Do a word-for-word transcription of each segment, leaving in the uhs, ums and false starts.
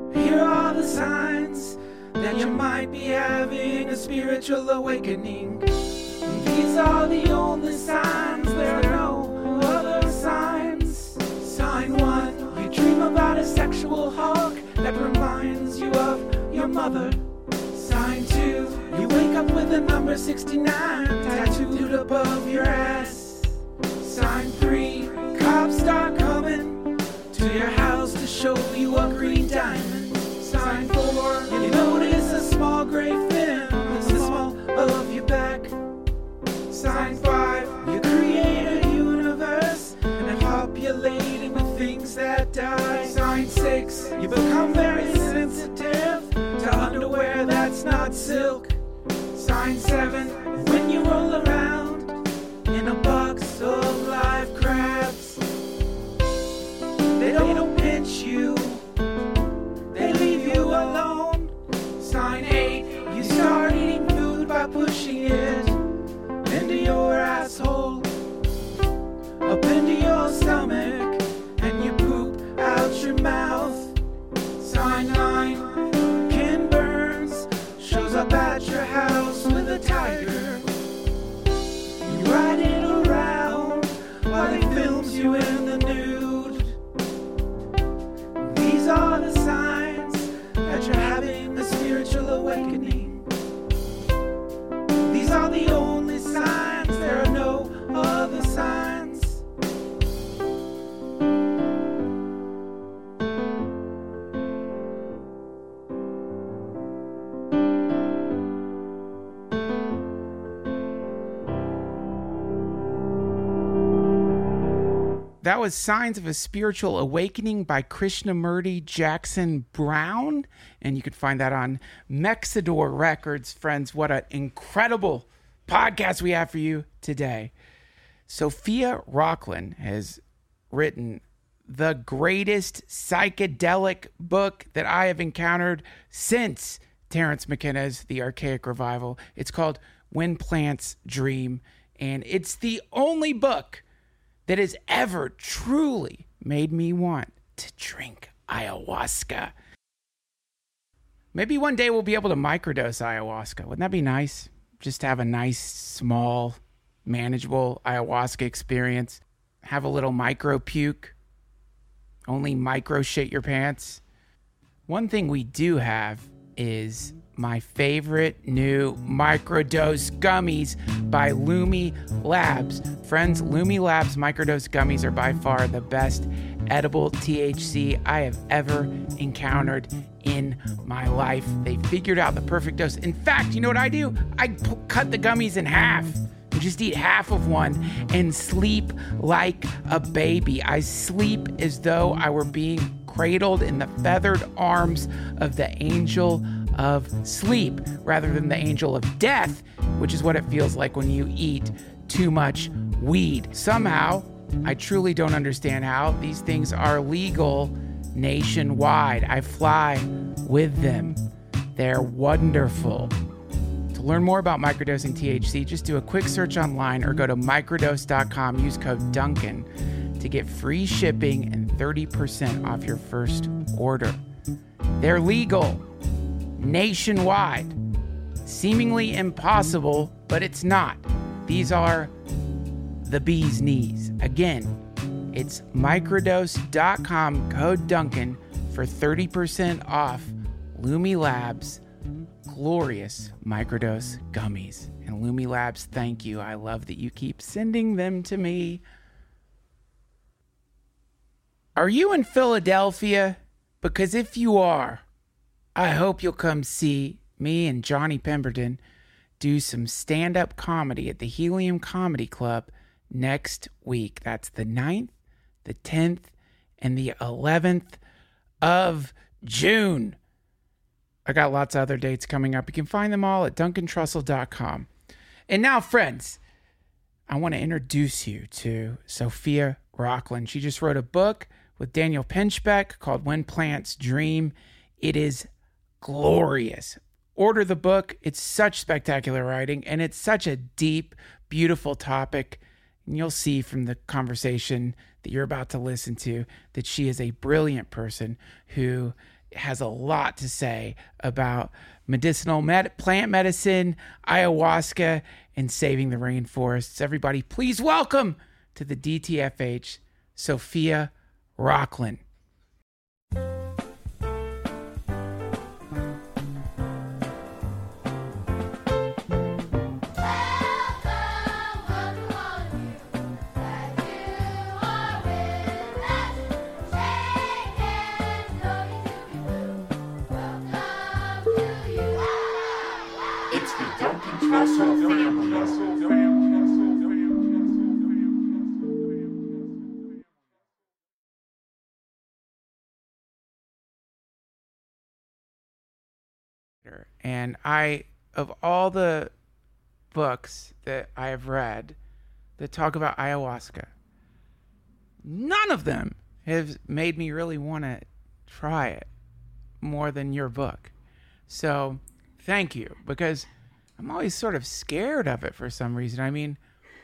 Here are the signs that you might be having a spiritual awakening. These are the only signs, there are no other signs. Sign one, you dream about a sexual hawk that reminds you of your mother. Sign two, you wake up with the number sixty-nine tattooed above your ass. Sign three, cops start coming to your house to show you a green diamond. Sign four, you notice a small gray fin in the small of your back. Sign five, you create a universe and populate in the things that die. Sign six, you become very sensitive to underwear that's not silk. Sign seven, when you roll around in a box of live crabs, they don't pinch you, they leave you alone. Sign eight, you start eating food by pushing it into your asshole, up into your stomach, and you poop out your mouth. Sign nine, Ken Burns shows up at your house with a tiger. You ride it around while he films you in the nude. These are the signs that you're having a spiritual awakening. These are the only signs, there are no other signs. That was Signs of a Spiritual Awakening by Krishnamurti Jackson Brown. And you can find that on Mexador Records. Friends, what an incredible podcast we have for you today. Sophia Rocklin has written the greatest psychedelic book that I have encountered since Terence McKenna's The Archaic Revival. It's called When Plants Dream, and it's the only book that has ever truly made me want to drink ayahuasca. Maybe one day we'll be able to microdose ayahuasca. Wouldn't that be nice? Just have a nice, small, manageable ayahuasca experience. Have a little micro puke. Only micro shit your pants. One thing we do have is my favorite new microdose gummies by Lumi Labs. Friends, Lumi Labs microdose gummies are by far the best edible T H C I have ever encountered in my life. They figured out the perfect dose. In fact, you know what I do? I p- cut the gummies in half. Just eat half of one and sleep like a baby. I sleep as though I were being cradled in the feathered arms of the angel of sleep rather than the angel of death, which is what it feels like when you eat too much weed. Somehow, I truly don't understand how these things are legal nationwide. I fly with them. They're wonderful. To learn more about microdosing T H C, just do a quick search online or go to microdose dot com. Use code Duncan to get free shipping and thirty percent off your first order. They're legal nationwide. Seemingly impossible, but it's not. These are the bee's knees. Again, it's microdose dot com, code Duncan for thirty percent off Lumi Labs glorious microdose gummies. And Lumi Labs, thank you. I love that you keep sending them to me. Are you in Philadelphia? Because if you are, I hope you'll come see me and Johnny Pemberton do some stand-up comedy at the Helium Comedy Club next week. That's the ninth, the tenth, and the eleventh of June. I got lots of other dates coming up. You can find them all at duncan trussell dot com. And now, friends, I want to introduce you to Sophia Rocklin. She just wrote a book with Daniel Pinchbeck called When Plants Dream. It is glorious. Order the book. It's such spectacular writing, and it's such a deep, beautiful topic. And you'll see from the conversation that you're about to listen to that she is a brilliant person who has a lot to say about medicinal med- plant medicine, ayahuasca, and saving the rainforests. Everybody, please welcome to the D T F H, Sophia Rocklin. And I, of all the books that I have read that talk about ayahuasca, none of them have made me really want to try it more than your book. So thank you, because I'm always sort of scared of it for some reason. I mean,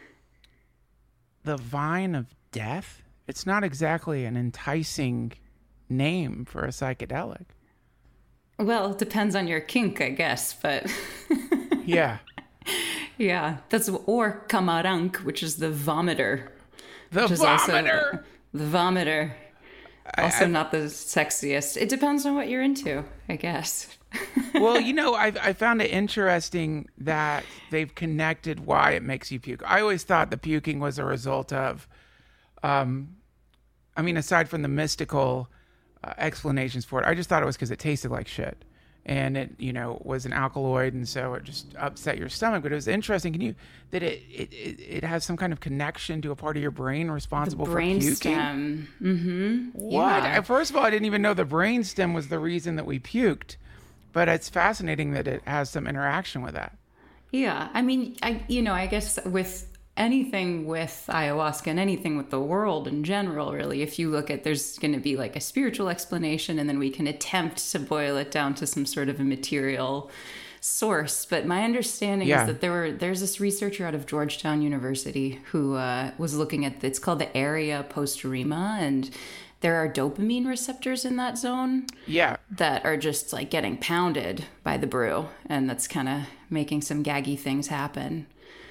the vine of death, it's not exactly an enticing name for a psychedelic. Well, it depends on your kink, I guess, but yeah. Yeah, that's or Kamarank, which is the vomiter. The which is vomiter. Also, the vomiter. Also I, not the sexiest. It depends on what you're into, I guess. Well, you know, I I found it interesting that they've connected why it makes you puke. I always thought the puking was a result of, um, I mean, aside from the mystical uh, explanations for it, I just thought it was because it tasted like shit. And it, you know, was an alkaloid, and so it just upset your stomach. But it was interesting. Can you that it it, it has some kind of connection to a part of your brain responsible the brain for puking? Stem. Mm-hmm. What? Yeah. First of all, I didn't even know the brain stem was the reason that we puked. But it's fascinating that it has some interaction with that. Yeah, I mean, I you know, I guess with anything with ayahuasca and anything with the world in general, really, if you look at, there's going to be like a spiritual explanation, and then we can attempt to boil it down to some sort of a material source. But my understanding yeah. is that there were there's this researcher out of Georgetown University who uh, was looking at, it's called the area postrema, and there are dopamine receptors in that zone. Yeah. That are just like getting pounded by the brew, and that's kind of making some gaggy things happen.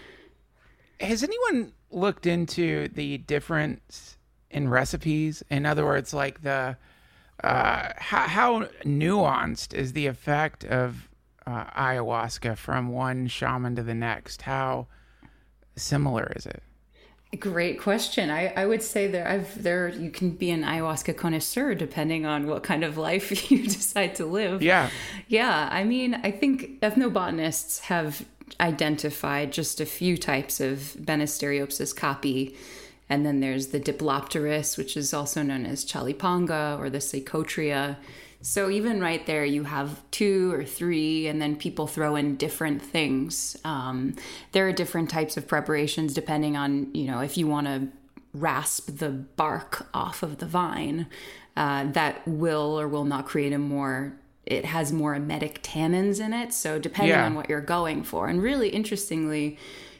Has anyone looked into the difference in recipes? In other words, like the uh, how, how nuanced is the effect of uh, ayahuasca from one shaman to the next? How similar is it? Great question. I, I would say there I've there you can be an ayahuasca connoisseur depending on what kind of life you decide to live. Yeah. Yeah. I mean, I think ethnobotanists have identified just a few types of Banisteriopsis caapi, and then there's the Diplopterus, which is also known as Chalipanga, or the Psychotria. So even right there, you have two or three, and then people throw in different things. Um, there are different types of preparations depending on, you know, if you want to rasp the bark off of the vine, uh, that will or will not create a more, it has more emetic tannins in it. So depending yeah. on what you're going for. And really interestingly,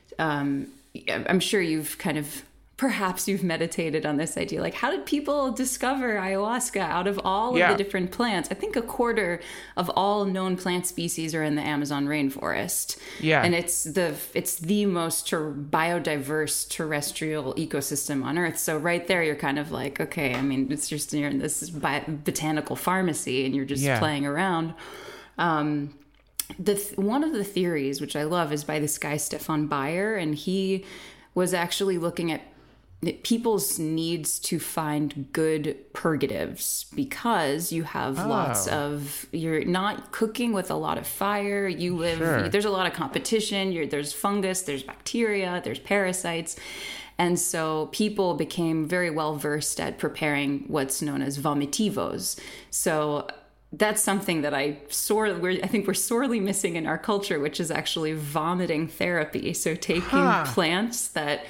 um, I'm sure you've kind of perhaps you've meditated on this idea. Like, how did people discover ayahuasca out of all yeah. of the different plants? I think a quarter of all known plant species are in the Amazon rainforest. Yeah. And it's the it's the most ter- biodiverse terrestrial ecosystem on Earth. So right there, you're kind of like, okay, I mean, it's just you're in this bi- botanical pharmacy, and you're just yeah. playing around. Um, the th- one of the theories, which I love, is by this guy, Stefan Bayer, and he was actually looking at people's needs to find good purgatives, because you have oh. lots of, you're not cooking with a lot of fire. You live, sure. there's a lot of competition. You're, there's fungus, there's bacteria, there's parasites. And so people became very well versed at preparing what's known as vomitivos. So that's something that I sore, we're, I think we're sorely missing in our culture, which is actually vomiting therapy. So taking huh. plants that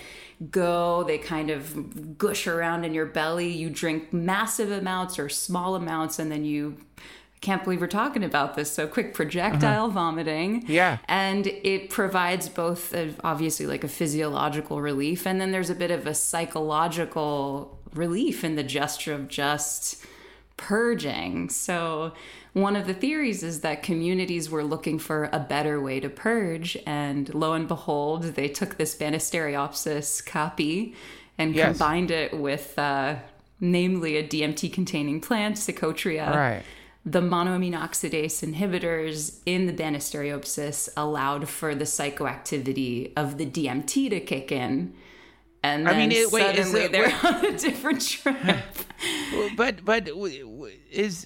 go, they kind of gush around in your belly, you drink massive amounts or small amounts, and then you, I can't believe we're talking about this, so quick projectile uh-huh. vomiting. Yeah. And it provides both a, obviously like a physiological relief, and then there's a bit of a psychological relief in the gesture of just purging. So one of the theories is that communities were looking for a better way to purge, and lo and behold, they took this Banisteriopsis caapi and yes. combined it with, uh, namely, a D M T-containing plant, Psychotria. Right. The monoamine oxidase inhibitors in the Banisteriopsis allowed for the psychoactivity of the D M T to kick in. And then I mean, it, wait, suddenly it, they're wait. on a different trip. but, but is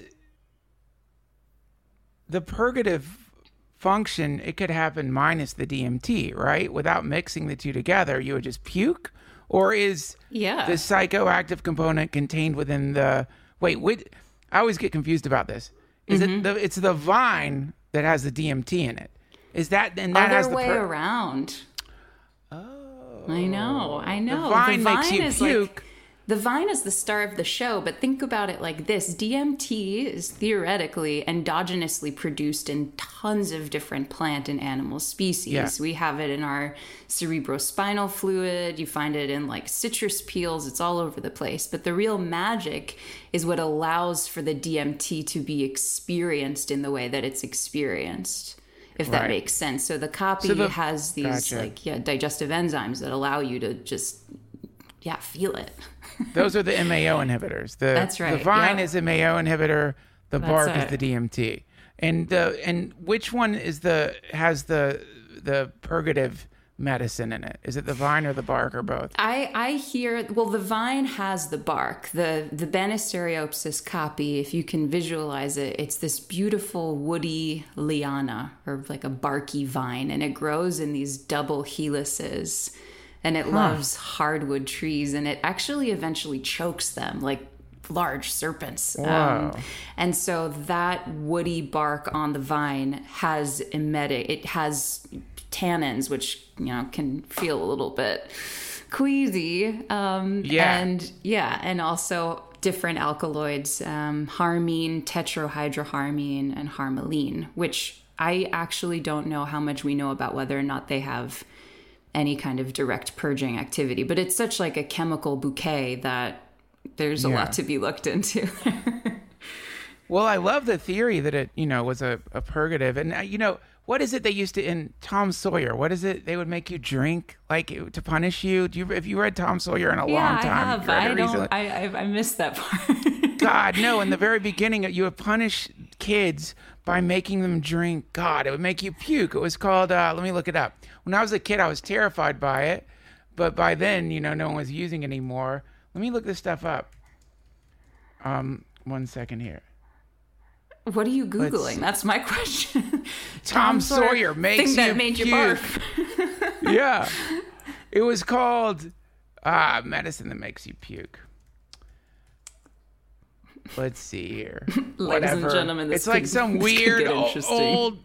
the purgative function, it could happen minus the D M T, right? Without mixing the two together, you would just puke? Or is yeah. the psychoactive component contained within the... Wait, wait I always get confused about this. Is mm-hmm. it the, it's the vine that has the D M T in it? Is that... and that Other has the way per- around. Oh. I know, I know. The vine, the vine makes you is puke. Like, the vine is the star of the show, but think about it like this. D M T is theoretically endogenously produced in tons of different plant and animal species. Yeah. We have it in our cerebrospinal fluid. You find it in like citrus peels. It's all over the place. But the real magic is what allows for the D M T to be experienced in the way that it's experienced, if that right. makes sense. So the caapi so the, has these gotcha. like yeah digestive enzymes that allow you to just yeah feel it. Those are the M A O inhibitors. The, That's right. The vine yep. is M A O inhibitor. The That's bark it. is the D M T. And the and which one is the has the the purgative medicine in it? Is it the vine or the bark or both? I I hear well the vine has the bark. The the Banisteriopsis caapi, if you can visualize it, it's this beautiful woody liana or like a barky vine, and it grows in these double helices. And it huh. loves hardwood trees, and it actually eventually chokes them like large serpents. Wow. Um, and so that woody bark on the vine has emetic. It has tannins, which you know can feel a little bit queasy. Um, yeah. And yeah, and also different alkaloids, um, harmine, tetrahydroharmine, and harmaline, which I actually don't know how much we know about whether or not they have any kind of direct purging activity, but it's such like a chemical bouquet that there's a yeah. lot to be looked into. Well, I love the theory that it, you know, was a, a purgative. And, uh, you know, what is it they used to, in Tom Sawyer, what is it they would make you drink, like, to punish you? Do you have you read Tom Sawyer in a yeah, long time? I have. I don't, I, I, I missed that part. God, no. In the very beginning, you would punish kids by making them drink. God, it would make you puke. It was called, uh, let me look it up. When I was a kid, I was terrified by it. But by then, you know, no one was using it anymore. Let me look this stuff up. Um, one second here. What are you Googling? Let's, That's my question. Tom, Tom Sawyer, Sawyer makes thing you that made puke. You barf. Yeah. It was called ah, medicine that makes you puke. Let's see here. Ladies Whatever. and gentlemen, this it's like could, some weird old.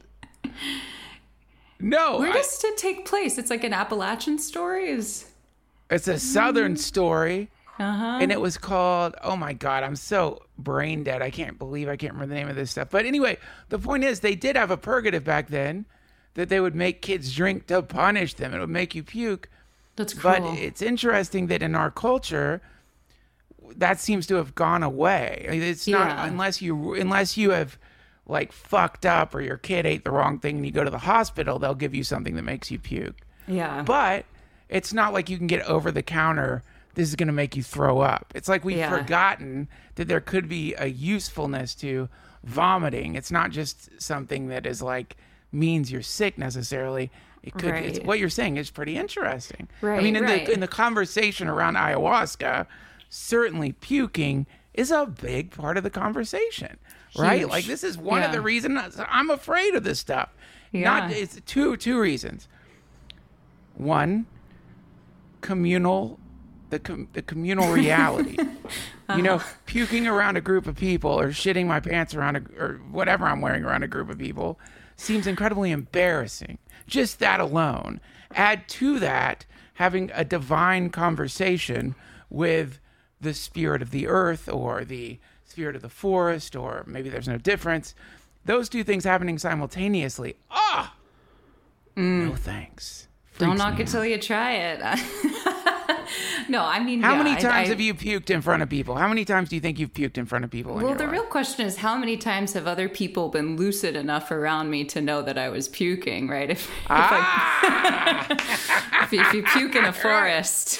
No. Where I, does it take place? It's like an Appalachian story? Is It's a Southern story. Uh-huh. And it was called, oh my God, I'm so brain dead. I can't believe I can't remember the name of this stuff. But anyway, the point is they did have a purgative back then that they would make kids drink to punish them. It would make you puke. That's cool. But it's interesting that in our culture, that seems to have gone away. It's not yeah. unless you unless you have like fucked up or your kid ate the wrong thing and you go to the hospital, they'll give you something that makes you puke. Yeah. But it's not like you can get over the counter, this is going to make you throw up. It's like we've yeah. forgotten that there could be a usefulness to vomiting. It's not just something that is like means you're sick necessarily. It could. Right. It's, what you're saying is pretty interesting. Right. I mean, in right. the in the conversation around ayahuasca, certainly puking is a big part of the conversation, right? Huge. Like this is one yeah. of the reasons I'm afraid of this stuff. Yeah. Not it's two two reasons. One, communal. The, com- the communal reality, uh-huh. you know, puking around a group of people or shitting my pants around a, or whatever I'm wearing around a group of people seems incredibly embarrassing. Just that alone. Add to that having a divine conversation with the spirit of the earth or the spirit of the forest, or maybe there's no difference. Those two things happening simultaneously. Ah, oh, mm. no thanks. Freaks Don't knock it out. till you try it. No, I mean, how yeah, many I- times I- have you puked in front of people? How many times do you think you've puked in front of people? in Well, your the life? real question is how many times have other people been lucid enough around me to know that I was puking, right? If, if, Ah! I, if, you- if you puke in a forest.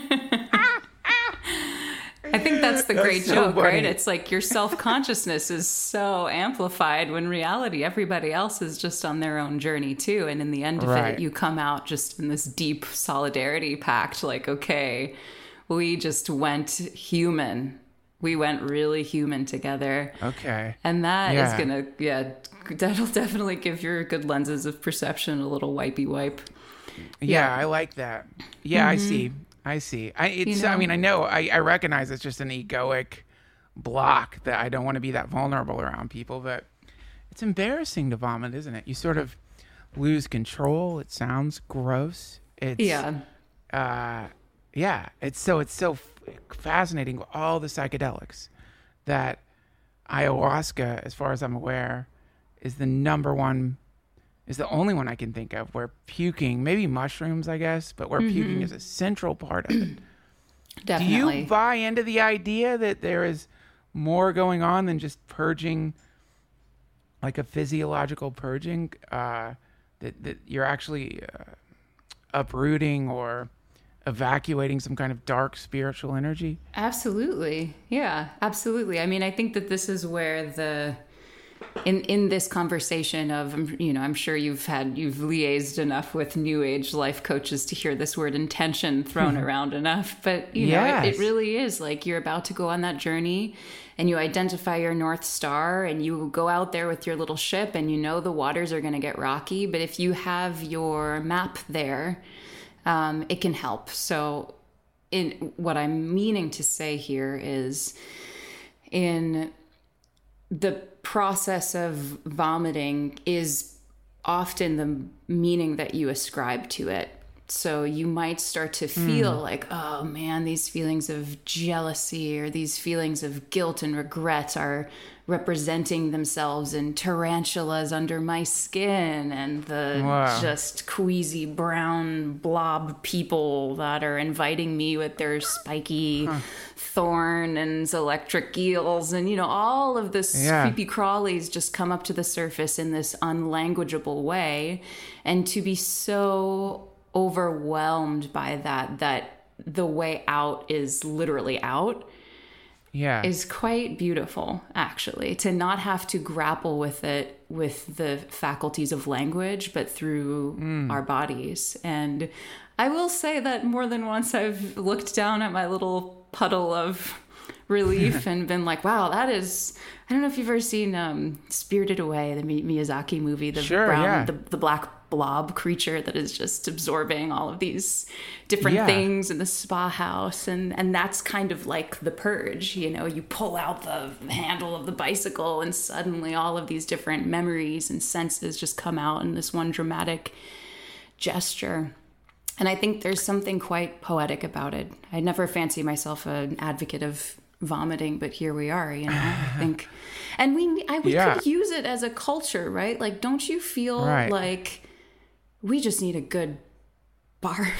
I think that's the great so joke, funny. right? It's like your self-consciousness is so amplified when in reality everybody else is just on their own journey too. And in the end of Right. it, you come out just in this deep solidarity pact, like, okay, we just went human. We went really human together. Okay. And that Yeah. is gonna, yeah, that'll definitely give your good lenses of perception a little wipey wipe. Yeah, Yeah. I like that. Yeah, I see. I see. I it's. You I know? mean, I know. I, I recognize it's just an egoic block that I don't want to be that vulnerable around people. But it's embarrassing to vomit, isn't it? You sort of lose control. It sounds gross. It's, Yeah. Uh, yeah. It's so. It's so f- fascinating. All the psychedelics that ayahuasca, as far as I'm aware, is the number one. Is the only one I can think of where puking, maybe mushrooms, I guess, but where puking is a central part of it. Definitely. Do you buy into the idea that there is more going on than just purging, like a physiological purging, uh, that, that you're actually uh, uprooting or evacuating some kind of dark spiritual energy? Absolutely. Yeah, absolutely. I mean, I think that this is where the in in this conversation of, you know, I'm sure you've had you've liaised enough with new age life coaches to hear this word intention thrown around enough, but you know, it, Yes. it really is like you're about to go on that journey and you identify your North Star and you go out there with your little ship and you know the waters are going to get rocky, but if you have your map there, um, it can help. So in what I'm meaning to say here is in the process of vomiting is often the meaning that you ascribe to it. So you might start to feel mm. like, oh man, these feelings of jealousy or these feelings of guilt and regret are representing themselves in tarantulas under my skin and the Wow. just queasy brown blob people that are inviting me with their spiky huh. thorn and electric eels. And, you know, all of this Yeah. creepy crawlies just come up to the surface in this unlanguageable way. And to be so overwhelmed by that, that the way out is literally out. Yeah. Is quite beautiful, actually, to not have to grapple with it with the faculties of language, but through mm. our bodies. And I will say that more than once I've looked down at my little puddle of relief and been like, wow, that is, I don't know if you've ever seen um, Spirited Away, the Miyazaki movie, the sure, brown, yeah. the, the black blob creature that is just absorbing all of these different yeah. things in the spa house. And, and that's kind of like the purge, you know, you pull out the handle of the bicycle and suddenly all of these different memories and senses just come out in this one dramatic gesture. And I think there's something quite poetic about it. I never fancy myself an advocate of vomiting, but here we are, you know, I think. And we I, we yeah. could use it as a culture, right? Like, don't you feel right. like we just need a good barf?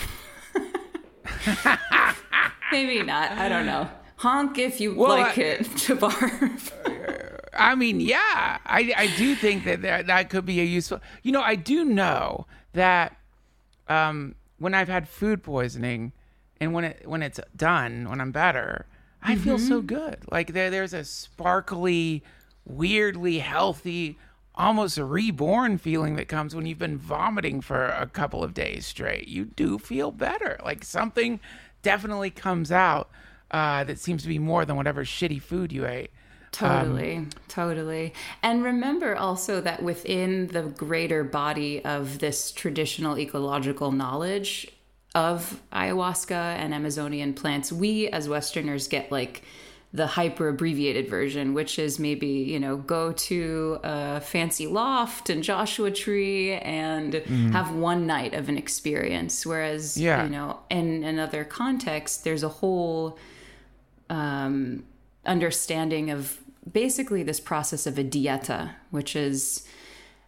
Maybe not. I don't know. Honk if you well, like I, it to barf. I mean, yeah, I, I do think that, that that could be a useful, you know, I do know that um, when I've had food poisoning and when it when it's done, when I'm better, I mm-hmm. feel so good. Like there there's a sparkly, weirdly healthy, almost a reborn feeling that comes when you've been vomiting for a couple of days straight. You do feel better. Like something definitely comes out uh, that seems to be more than whatever shitty food you ate. Totally, um, totally. And remember also that within the greater body of this traditional ecological knowledge of ayahuasca and Amazonian plants, we as Westerners get like the hyper abbreviated version, which is maybe, you know, go to a fancy loft and Joshua Tree and mm. have one night of an experience. Whereas, yeah. you know, in another context, there's a whole um, understanding of basically this process of a dieta, which is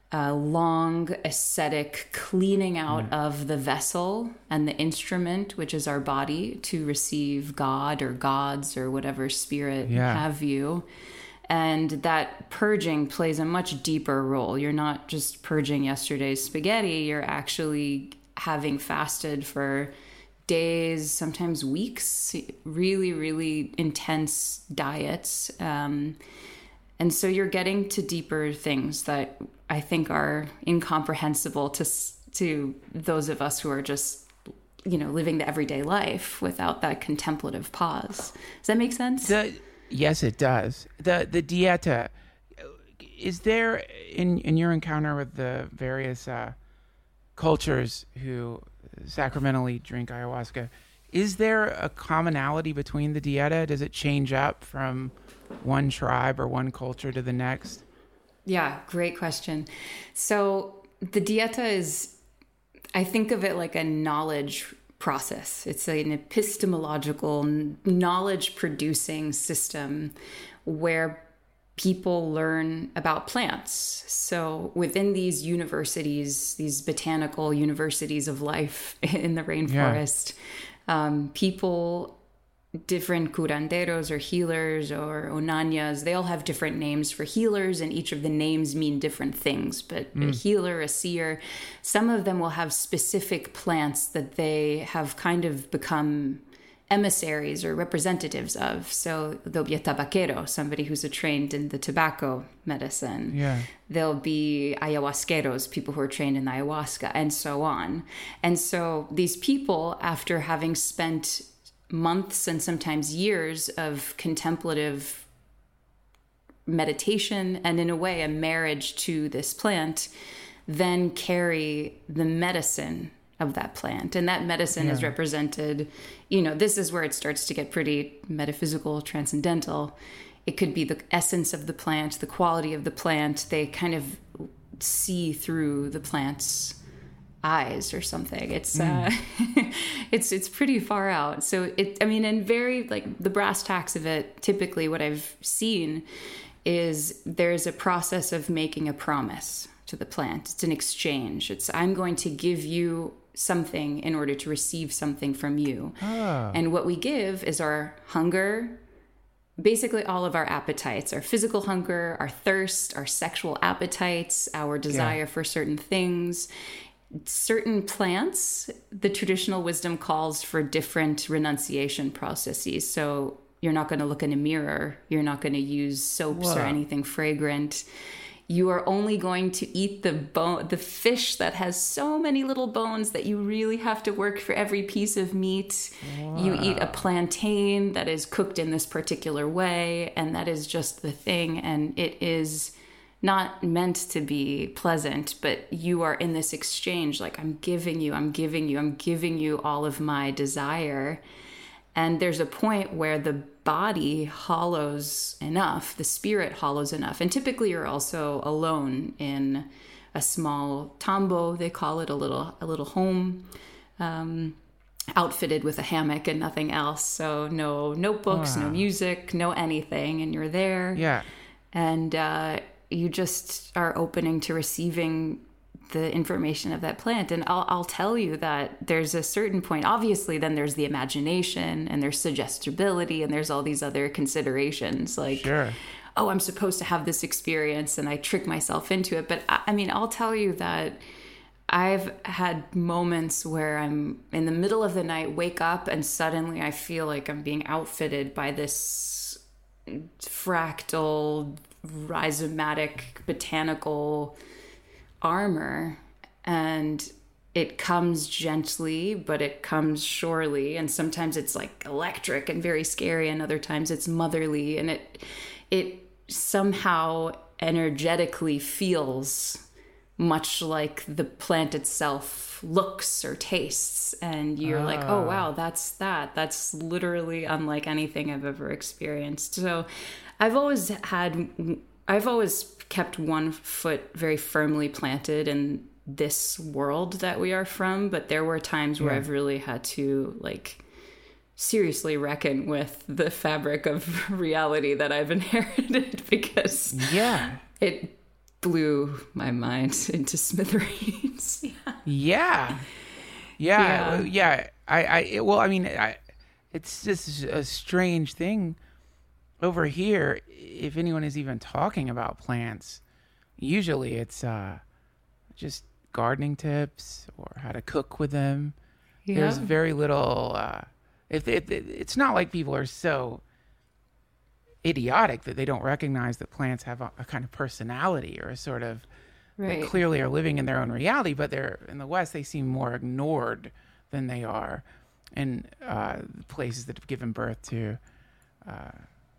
a long ascetic cleaning out mm. of the vessel and the instrument, which is our body, to receive God or gods or whatever spirit yeah. have you. And that purging plays a much deeper role. You're not just purging yesterday's spaghetti, you're actually having fasted for days, sometimes weeks, really, really intense diets. Um, and so you're getting to deeper things that I think are incomprehensible to to those of us who are just, you know, living the everyday life without that contemplative pause. Does that make sense? The, yes, it does. The the dieta, is there, in, in your encounter with the various uh, cultures who sacramentally drink ayahuasca, is there a commonality between the dieta? Does it change up from one tribe or one culture to the next? Yeah, great question. So the dieta is, I think of it like a knowledge process. It's an epistemological, knowledge-producing system where people learn about plants. So within these universities, these botanical universities of life in the rainforest, yeah. um, people... different curanderos or healers or onanias, they all have different names for healers, and each of the names mean different things. But mm. a healer, a seer, some of them will have specific plants that they have kind of become emissaries or representatives of. So there'll be a tabaquero, somebody who's trained in the tobacco medicine. Yeah. There'll be ayahuasqueros, people who are trained in ayahuasca, and so on. And so these people, after having spent months and sometimes years of contemplative meditation and, in a way, a marriage to this plant, then carry the medicine of that plant. And that medicine yeah. is represented, you know, this is where it starts to get pretty metaphysical, transcendental. It could be the essence of the plant, the quality of the plant. They kind of see through the plant's eyes or something. It's mm. uh it's it's pretty far out. So it I mean, and very like the brass tacks of it, typically what I've seen is there's a process of making a promise to the plant. It's an exchange. It's I'm going to give you something in order to receive something from you. Oh. And what we give is our hunger, basically all of our appetites, our physical hunger, our thirst, our sexual appetites, our desire yeah. for certain things. Certain plants, the traditional wisdom calls for different renunciation processes. So you're not going to look in a mirror. You're not going to use soaps Whoa. or anything fragrant. You are only going to eat the bone, the fish that has so many little bones that you really have to work for every piece of meat. Wow. You eat a plantain that is cooked in this particular way, and that is just the thing. And it is not meant to be pleasant, but you are in this exchange, like I'm giving you, I'm giving you, I'm giving you all of my desire. And there's a point where the body hollows enough, the spirit hollows enough. And typically you're also alone in a small tambo, they call it, a little a little home, um, outfitted with a hammock and nothing else. So no notebooks, wow. no music, no anything. And you're there. Yeah. And uh, you just are opening to receiving the information of that plant. And I'll, I'll tell you that there's a certain point, obviously then there's the imagination and there's suggestibility and there's all these other considerations like, sure. oh, I'm supposed to have this experience and I trick myself into it. But I, I mean, I'll tell you that I've had moments where I'm in the middle of the night, wake up, and suddenly I feel like I'm being outfitted by this fractal, rhizomatic, botanical armor, and it comes gently, but it comes surely, and sometimes it's like electric and very scary, and other times it's motherly, and it it somehow energetically feels much like the plant itself looks or tastes, and you're ah. like, oh wow, that's that that's literally unlike anything I've ever experienced. So I've always had I've always kept one foot very firmly planted in this world that we are from, but there were times where yeah. I've really had to like seriously reckon with the fabric of reality that I've inherited, because yeah, it blew my mind into smithereens. yeah. Yeah. Yeah. Yeah. yeah. I, I, it, well, I mean, I, it's just a strange thing over here. If anyone is even talking about plants, usually it's uh, just gardening tips or how to cook with them. Yeah. There's very little, uh, if it, it, it's not like people are so idiotic that they don't recognize that plants have a, a kind of personality or a sort of, right. They clearly are living in their own reality, but they're in the West, they seem more ignored than they are in uh, places that have given birth to uh,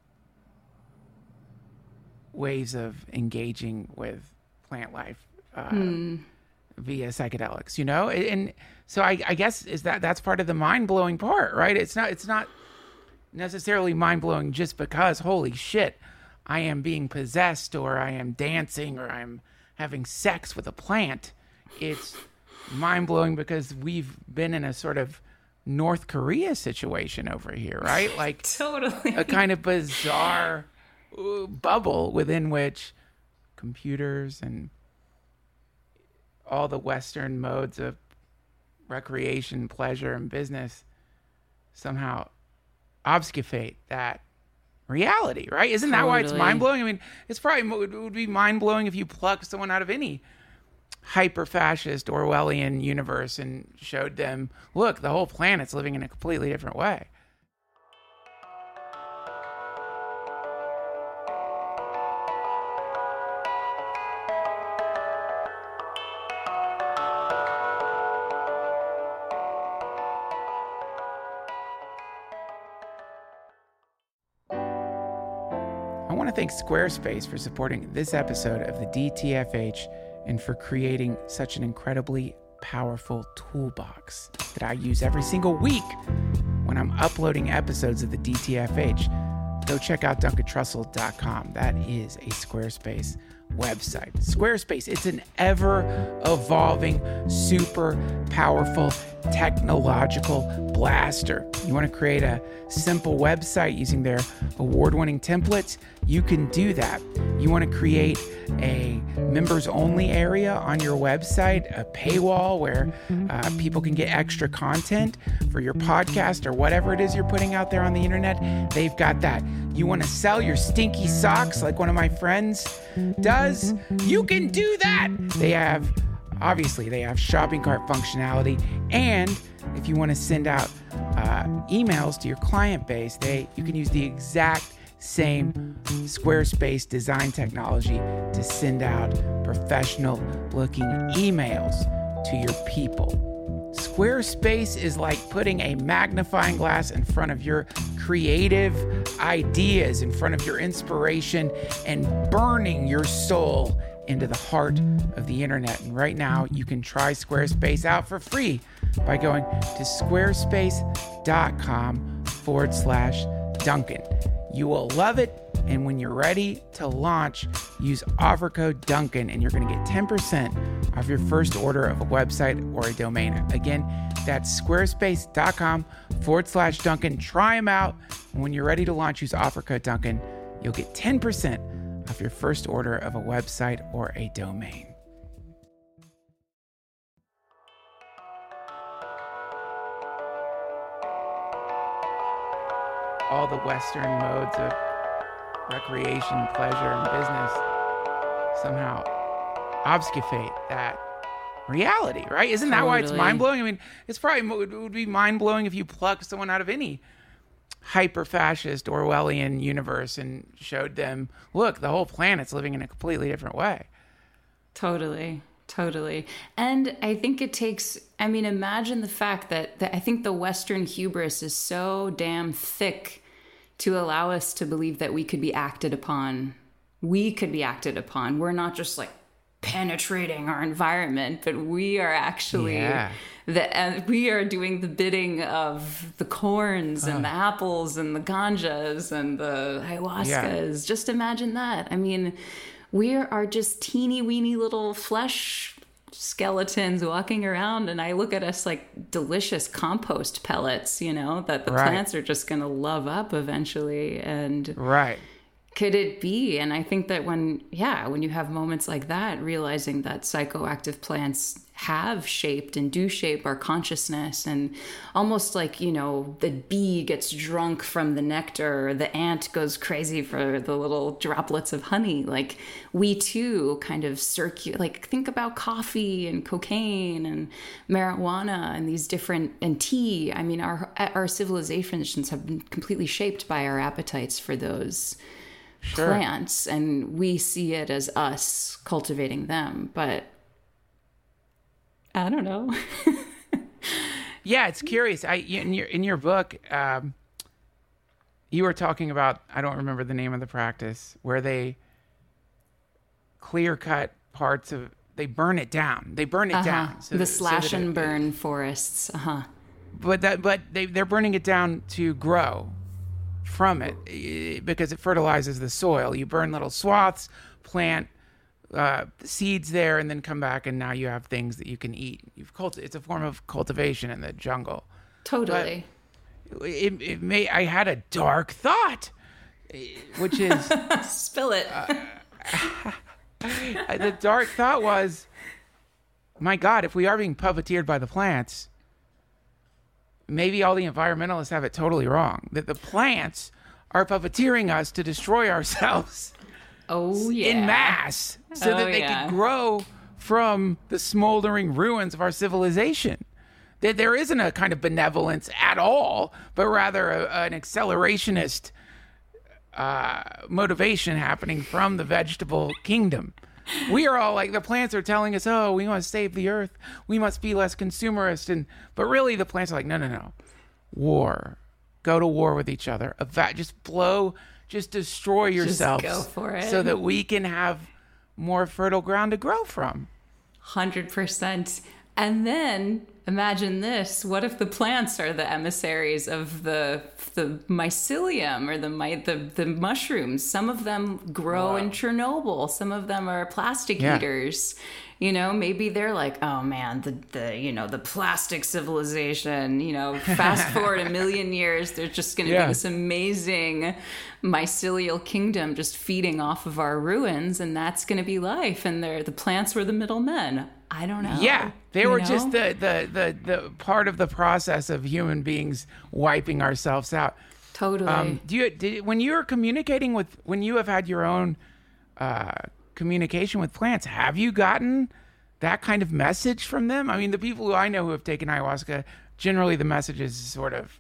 ways of engaging with plant life uh, mm. via psychedelics, you know? And so I, I guess is that that's part of the mind-blowing part, right? It's not, it's not necessarily mind-blowing just because, holy shit, I am being possessed or I am dancing or I'm having sex with a plant. It's mind-blowing because we've been in a sort of North Korea situation over here, right? Like totally a kind of bizarre uh, bubble within which computers and all the Western modes of recreation, pleasure, and business somehow obfuscate that reality, right? Isn't totally. That why it's mind-blowing? I mean, it's probably, it would be mind-blowing if you plucked someone out of any hyper-fascist Orwellian universe and showed them, look, the whole planet's living in a completely different way. I want to thank Squarespace for supporting this episode of the D T F H and for creating such an incredibly powerful toolbox that I use every single week when I'm uploading episodes of the D T F H. Go check out Duncan Trussell dot com. That is a Squarespace website. Squarespace, it's an ever-evolving, super powerful technological blaster. You want to create a simple website using their award-winning templates? You can do that. You want to create a members-only area on your website, a paywall where uh, people can get extra content for your podcast or whatever it is you're putting out there on the internet? They've got that. You want to sell your stinky socks like one of my friends does? You can do that. They have, obviously, they have shopping cart functionality. And if you want to send out uh, emails to your client base, they you can use the exact same Squarespace design technology to send out professional-looking emails to your people. Squarespace is like putting a magnifying glass in front of your creative ideas, in front of your inspiration, and burning your soul into the heart of the internet. And right now, you can try Squarespace out for free by going to squarespace.com forward slash Duncan. You will love it. And when you're ready to launch, use offer code Duncan and you're going to get ten percent off your first order of a website or a domain. Again, that's squarespace.com forward slash Duncan. Try them out. And when you're ready to launch, use offer code Duncan. You'll get ten percent off your first order of a website or a domain. All the Western modes of recreation, pleasure, and business somehow obfuscate that reality, right? Isn't that totally. Why it's mind-blowing? I mean, it's probably, it would be mind-blowing if you plucked someone out of any hyper-fascist Orwellian universe and showed them, look, the whole planet's living in a completely different way. Totally. Totally. And I think it takes, I mean, imagine the fact that, that I think the Western hubris is so damn thick to allow us to believe that we could be acted upon. We could be acted upon. We're not just like penetrating our environment, but we are actually, yeah. the, uh, we are doing the bidding of the corns uh. and the apples and the ganjas and the ayahuascas. Yeah. Just imagine that. I mean, we are just teeny weeny little flesh skeletons walking around, and I look at us like delicious compost pellets, you know, that the right. plants are just going to love up eventually. And right. Could it be? And I think that when, yeah, when you have moments like that, realizing that psychoactive plants have shaped and do shape our consciousness, and almost like, you know, the bee gets drunk from the nectar, or the ant goes crazy for the little droplets of honey. Like, we too kind of circulate, like, think about coffee and cocaine and marijuana and these different, and tea. I mean, our, our civilizations have been completely shaped by our appetites for those Sure. plants, and we see it as us cultivating them, but I don't know. Yeah, it's curious. I in your in your book, um, you were talking about, I don't remember the name of the practice, where they clear cut parts of, they burn it down. They burn it uh-huh. down. So the that, slash so and it, burn forests. Uh huh. But that but they they're burning it down to grow from it, because it fertilizes the soil. You burn little swaths, plant uh, seeds there, and then come back, and now you have things that you can eat. You've culti- It's a form of cultivation in the jungle. Totally. But it, it may. I had a dark thought, which is spill it. uh, the dark thought was, my God, if we are being puppeteered by the plants, maybe all the environmentalists have it totally wrong. That the plants are puppeteering us to destroy ourselves. Oh, yeah. In mass. So oh, that they yeah. can grow from the smoldering ruins of our civilization. That there isn't a kind of benevolence at all, but rather a, an accelerationist uh, motivation happening from the vegetable kingdom. We are all like, the plants are telling us, oh, we must save the earth. We must be less consumerist. And but really the plants are like, no, no, no. War. Go to war with each other. Eva- just blow, just destroy yourselves. Just go for it. So that we can have more fertile ground to grow from. one hundred percent. And then imagine this. What if the plants are the emissaries of the the mycelium, or the the, the mushrooms? Some of them grow wow. in Chernobyl. Some of them are plastic yeah. eaters. You know, maybe they're like, oh man, the, the you know, the plastic civilization, you know, fast forward a million years, there's just going to yeah. be this amazing mycelial kingdom just feeding off of our ruins, and that's going to be life. And they're, the plants were the middlemen. I don't know. Yeah, they were know? just the, the, the, the part of the process of human beings wiping ourselves out. Totally. Um, do you did, when you were communicating with, when you have had your own uh, communication with plants, have you gotten that kind of message from them? I mean, the people who I know who have taken ayahuasca, generally the message is sort of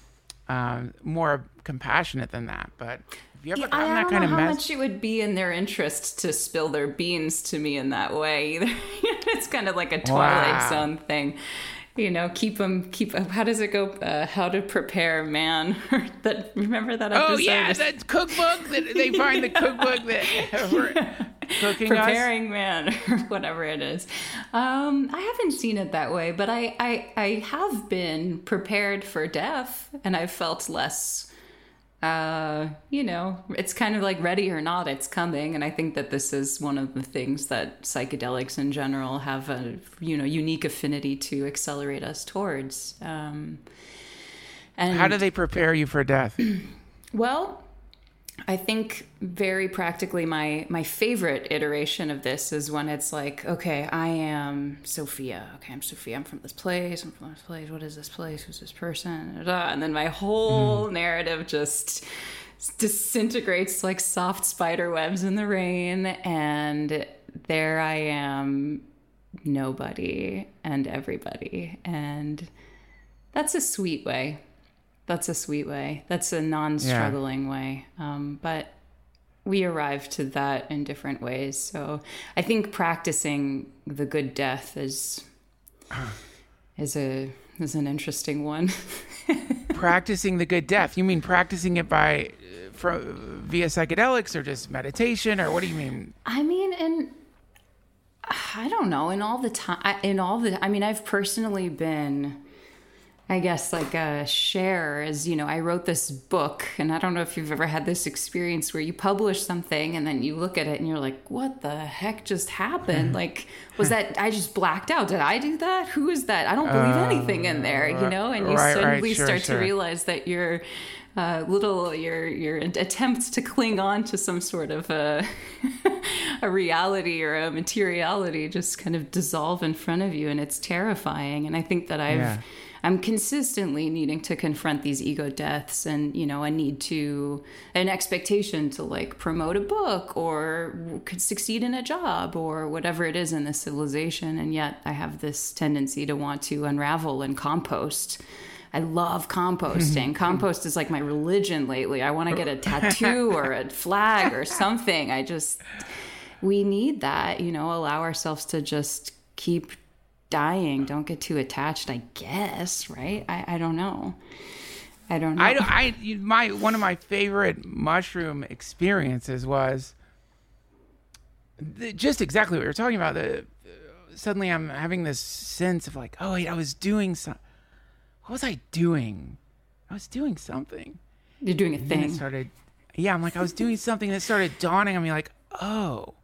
uh, more compassionate than that. But have you ever yeah, gotten I that don't kind know of how message? much it would be in their interest to spill their beans to me in that way either. It's kind of like a Twilight wow. Zone thing. You know, keep them, keep, how does it go? Uh, how to prepare man. that Remember that episode? Oh, yeah, that cookbook. That they find the cookbook that we're cooking Preparing us. man, or whatever it is. Um, I haven't seen it that way, but I, I, I have been prepared for death, and I've felt less... Uh, you know, it's kind of like ready or not, it's coming. And I think that this is one of the things that psychedelics in general have a, you know, unique affinity to accelerate us towards. Um, and how do they prepare you for death? Well, I think very practically my, my favorite iteration of this is when it's like, okay, I am Sophia. Okay, I'm Sophia. I'm from this place. I'm from this place. What is this place? Who's this person? And then my whole mm. narrative just disintegrates like soft spider webs in the rain. And there I am, nobody and everybody. And that's a sweet way. That's a sweet way. That's a non-struggling yeah. way. Um, but we arrive to that in different ways. So I think practicing the good death is is a is an interesting one. Practicing the good death. You mean practicing it by from via psychedelics or just meditation, or what do you mean? I mean, and I don't know. In all the time, in all the, I mean, I've personally been I guess like a share is, you know, I wrote this book, and I don't know if you've ever had this experience where you publish something and then you look at it and you're like, what the heck just happened? Like, was that, I just blacked out. Did I do that? Who is that? I don't believe uh, anything in there, you know? And you right, suddenly right, sure, start sure. to realize that your uh, little, your, your attempts to cling on to some sort of a, a reality or a materiality just kind of dissolve in front of you. And it's terrifying. And I think that I've, Yeah. I'm consistently needing to confront these ego deaths and, you know, a need to, an expectation to like promote a book or could succeed in a job or whatever it is in this civilization. And yet I have this tendency to want to unravel and compost. I love composting. Compost is like my religion lately. I want to get a tattoo or a flag or something. I just, we need that, you know, allow ourselves to just keep dying. Don't get too attached, I guess, right? I, I don't know. I don't know. I, I, my, one of my favorite mushroom experiences was the, just exactly what you're talking about. The, uh, suddenly I'm having this sense of like, oh wait, I was doing some, what was I doing? I was doing something. You're doing a and then thing. it started, yeah, I'm like, I was doing something that started dawning on me like, oh,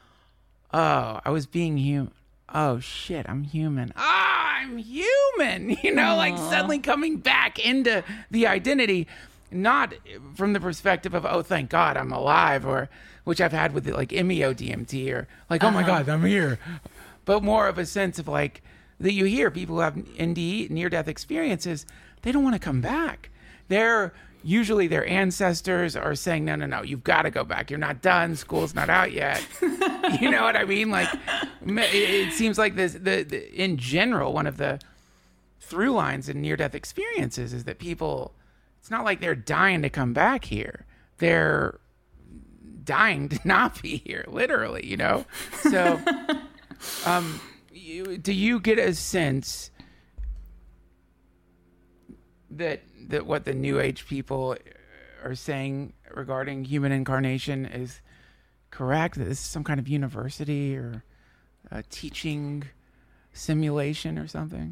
oh, I was being human. Oh shit, I'm human. Ah, I'm human. You know, Aww. Like suddenly coming back into the identity, not from the perspective of, oh, thank God I'm alive, or which I've had with like M E O D M T, or like, oh my Uh-huh. God, I'm here. But more of a sense of like that you hear people who have N D E, near-death experiences, they don't want to come back. They're usually their ancestors are saying, no, no, no, you've got to go back. You're not done. School's not out yet. You know what I mean? Like, it seems like this, the, the in general, one of the through lines in near-death experiences is that people, it's not like they're dying to come back here. They're dying to not be here, literally, you know? So, um, you, do you get a sense that that what the New Age people are saying regarding human incarnation is correct? That this is some kind of university or a teaching simulation or something?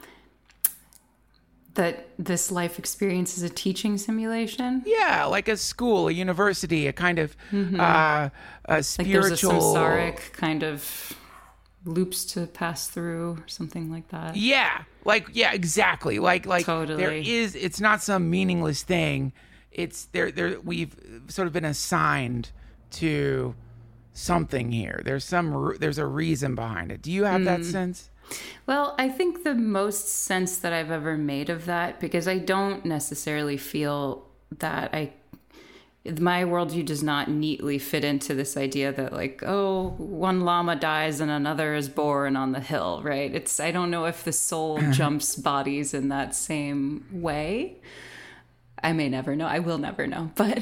That this life experience is a teaching simulation? Yeah, like a school, a university, a kind of mm-hmm. uh, a spiritual... Like there's a samsaric kind of loops to pass through, something like that. Yeah, like, yeah, exactly. Like, like totally. There is, it's not some meaningless thing. It's there, there, we've sort of been assigned to something here. There's some, there's a reason behind it. Do you have mm. that sense? Well, I think the most sense that I've ever made of that, because I don't necessarily feel that I, my worldview does not neatly fit into this idea that like, oh, one llama dies and another is born on the hill, right? It's, I don't know if the soul jumps bodies in that same way. I may never know. I will never know. But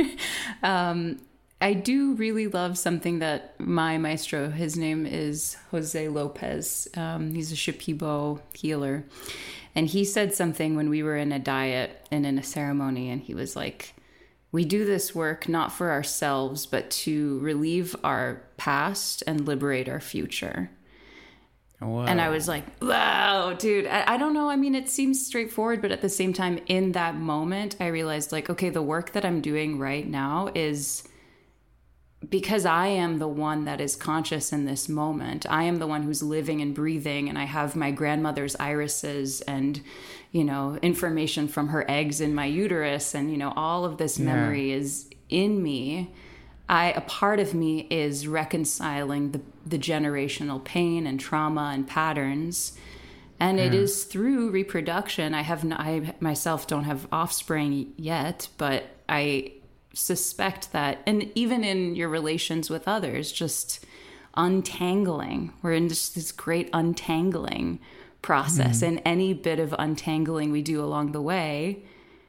um, I do really love something that my maestro, his name is Jose Lopez. Um, he's a Shipibo healer. And he said something when we were in a diet and in a ceremony, and he was like, we do this work not for ourselves, but to relieve our past and liberate our future. Wow. And I was like, wow, dude, I, I don't know. I mean, it seems straightforward, but at the same time, in that moment, I realized like, okay, the work that I'm doing right now is because I am the one that is conscious in this moment. I am the one who's living and breathing, and I have my grandmother's irises and, you know, information from her eggs in my uterus, and, you know, all of this yeah. memory is in me. I, a part of me is reconciling the, the generational pain and trauma and patterns. And yeah. it is through reproduction. I have, not, I myself don't have offspring yet, but I suspect that, and even in your relations with others, just untangling. We're in just this great untangling process. Mm. And any bit of untangling we do along the way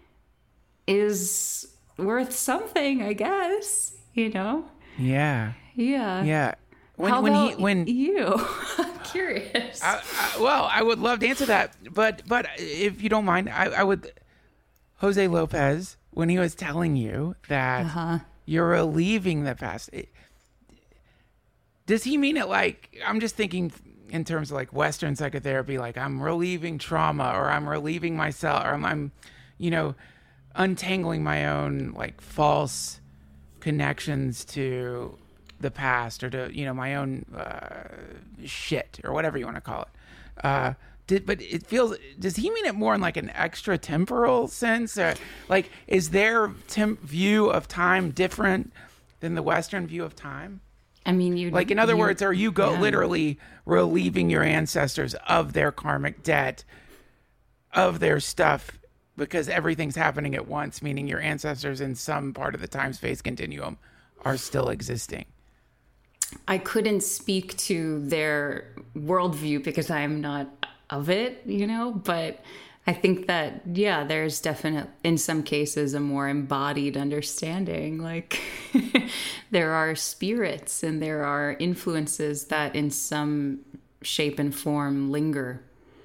is worth something, I guess. You know? Yeah. Yeah. Yeah. When, How when about he, when you? I'm curious. I, I, well, I would love to answer that, but but if you don't mind, I, I would. Jose Lopez, when he was telling you that uh-huh. you're relieving the past, it, does he mean it like? I'm just thinking in terms of like Western psychotherapy, like I'm relieving trauma or I'm relieving myself or I'm, I'm you know, untangling my own like false connections to the past or to, you know, my own uh, shit or whatever you want to call it. Uh, did, but it feels, does he mean it more in like an extra temporal sense? Or like, is their temp view of time different than the Western view of time? I mean, you like, in other you, words, are you go yeah. literally relieving your ancestors of their karmic debt, of their stuff, because everything's happening at once, meaning your ancestors in some part of the time-space continuum are still existing? I couldn't speak to their worldview because I am not of it, you know, but I think that, yeah, there's definitely, in some cases, a more embodied understanding. Like, there are spirits and there are influences that in some shape and form linger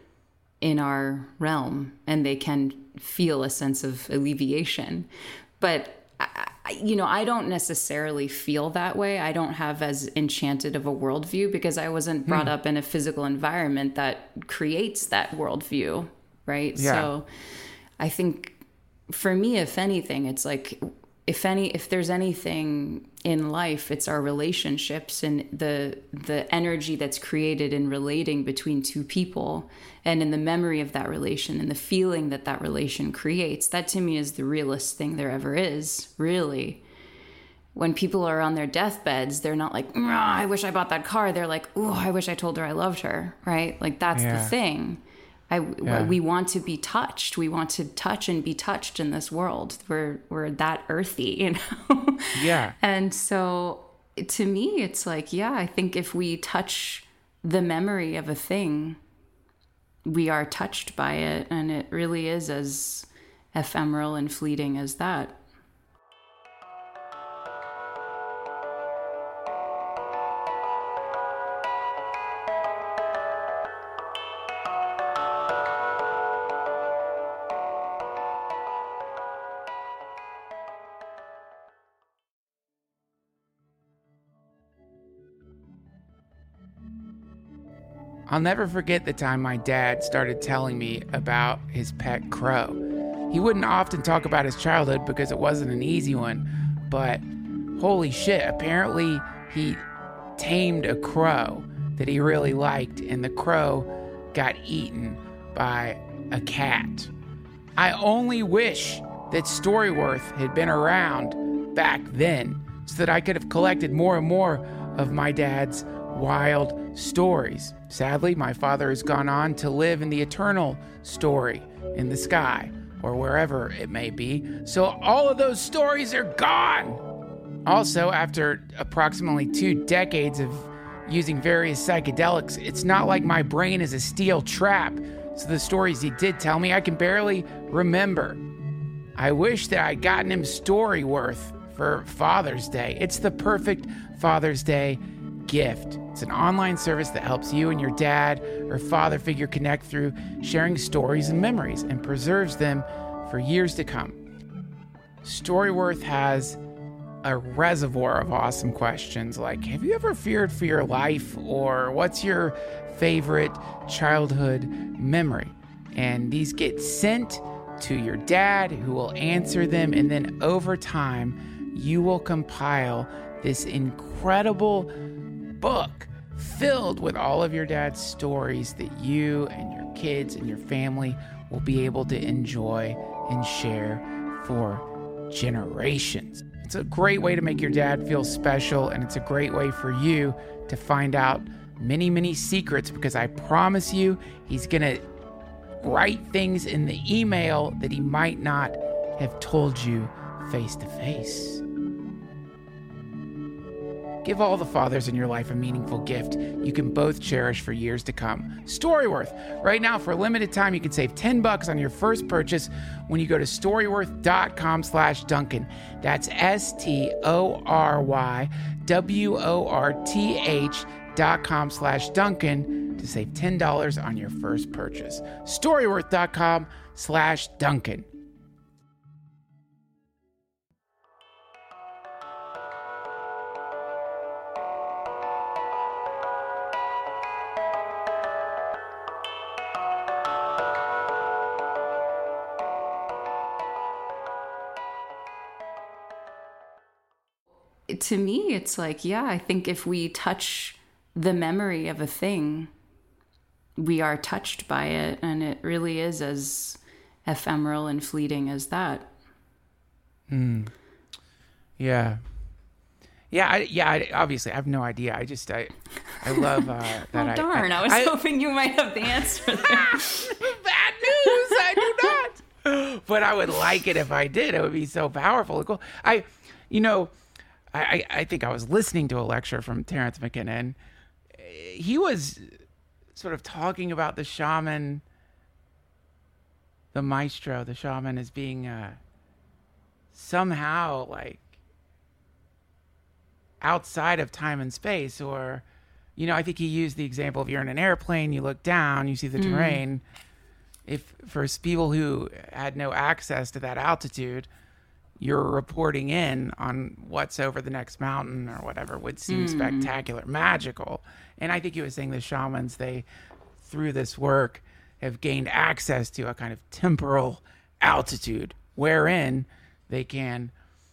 in our realm, and they can feel a sense of alleviation. But, I, you know, I don't necessarily feel that way. I don't have as enchanted of a worldview because I wasn't brought hmm. up in a physical environment that creates that worldview. Right. Yeah. So I think for me, if anything, it's like, if any, if there's anything in life, it's our relationships and the, the energy that's created in relating between two people and in the memory of that relation and the feeling that that relation creates. That to me is the realest thing there ever is, really. When people are on their deathbeds, they're not like, I wish I bought that car. They're like, oh, I wish I told her I loved her. Right. Like that's yeah. the thing. I, yeah. We want to be touched. We want to touch and be touched in this world. We're we're that earthy, you know? Yeah. And so to me, it's like, yeah, I think if we touch the memory of a thing, we are touched by it. And it really is as ephemeral and fleeting as that. I'll never forget the time my dad started telling me about his pet crow. He wouldn't often talk about his childhood because it wasn't an easy one, but holy shit, apparently he tamed a crow that he really liked, and the crow got eaten by a cat. I only wish that Storyworth had been around back then so that I could have collected more and more of my dad's wild stories. Sadly, my father has gone on to live in the eternal story in the sky or wherever it may be. So all of those stories are gone. Also, after approximately two decades of using various psychedelics, it's not like my brain is a steel trap. So the stories he did tell me, I can barely remember. I wish that I'd gotten him Storyworth for Father's Day. It's the perfect Father's Day gift. It's an online service that helps you and your dad or father figure connect through sharing stories and memories and preserves them for years to come. Storyworth has a reservoir of awesome questions like, have you ever feared for your life? Or what's your favorite childhood memory? And these get sent to your dad, who will answer them. And then over time, you will compile this incredible book filled with all of your dad's stories that you and your kids and your family will be able to enjoy and share for generations. It's a great way to make your dad feel special, and it's a great way for you to find out many, many secrets, because I promise you, he's going to write things in the email that he might not have told you face to face. Give all the fathers in your life a meaningful gift you can both cherish for years to come. Storyworth. Right now, for a limited time, you can save ten bucks on your first purchase when you go to storyworth.com slash Duncan. That's S-T-O-R-Y-W-O-R-T-H dot com slash Duncan to save ten dollars on your first purchase. Storyworth.com slash Duncan. to me, it's like, yeah, I think if we touch the memory of a thing, we are touched by it, and it really is as ephemeral and fleeting as that. Mm. Yeah. Yeah, I, yeah. I, obviously, I have no idea. I just, I, I love uh, that. Oh darn! I, I, I was I, hoping you might have the answer there. Bad news. I do not. But I would like it if I did. It would be so powerful and cool. I, you know, I, I think I was listening to a lecture from Terence McKinnon. He was sort of talking about the shaman, the maestro, the shaman as being uh, somehow like outside of time and space. Or, you know, I think he used the example of you're in an airplane, you look down, you see the mm. terrain. If for people who had no access to that altitude, you're reporting in on what's over the next mountain or whatever would seem mm. spectacular, magical. And I think he was saying the shamans, they, through this work, have gained access to a kind of temporal altitude wherein they can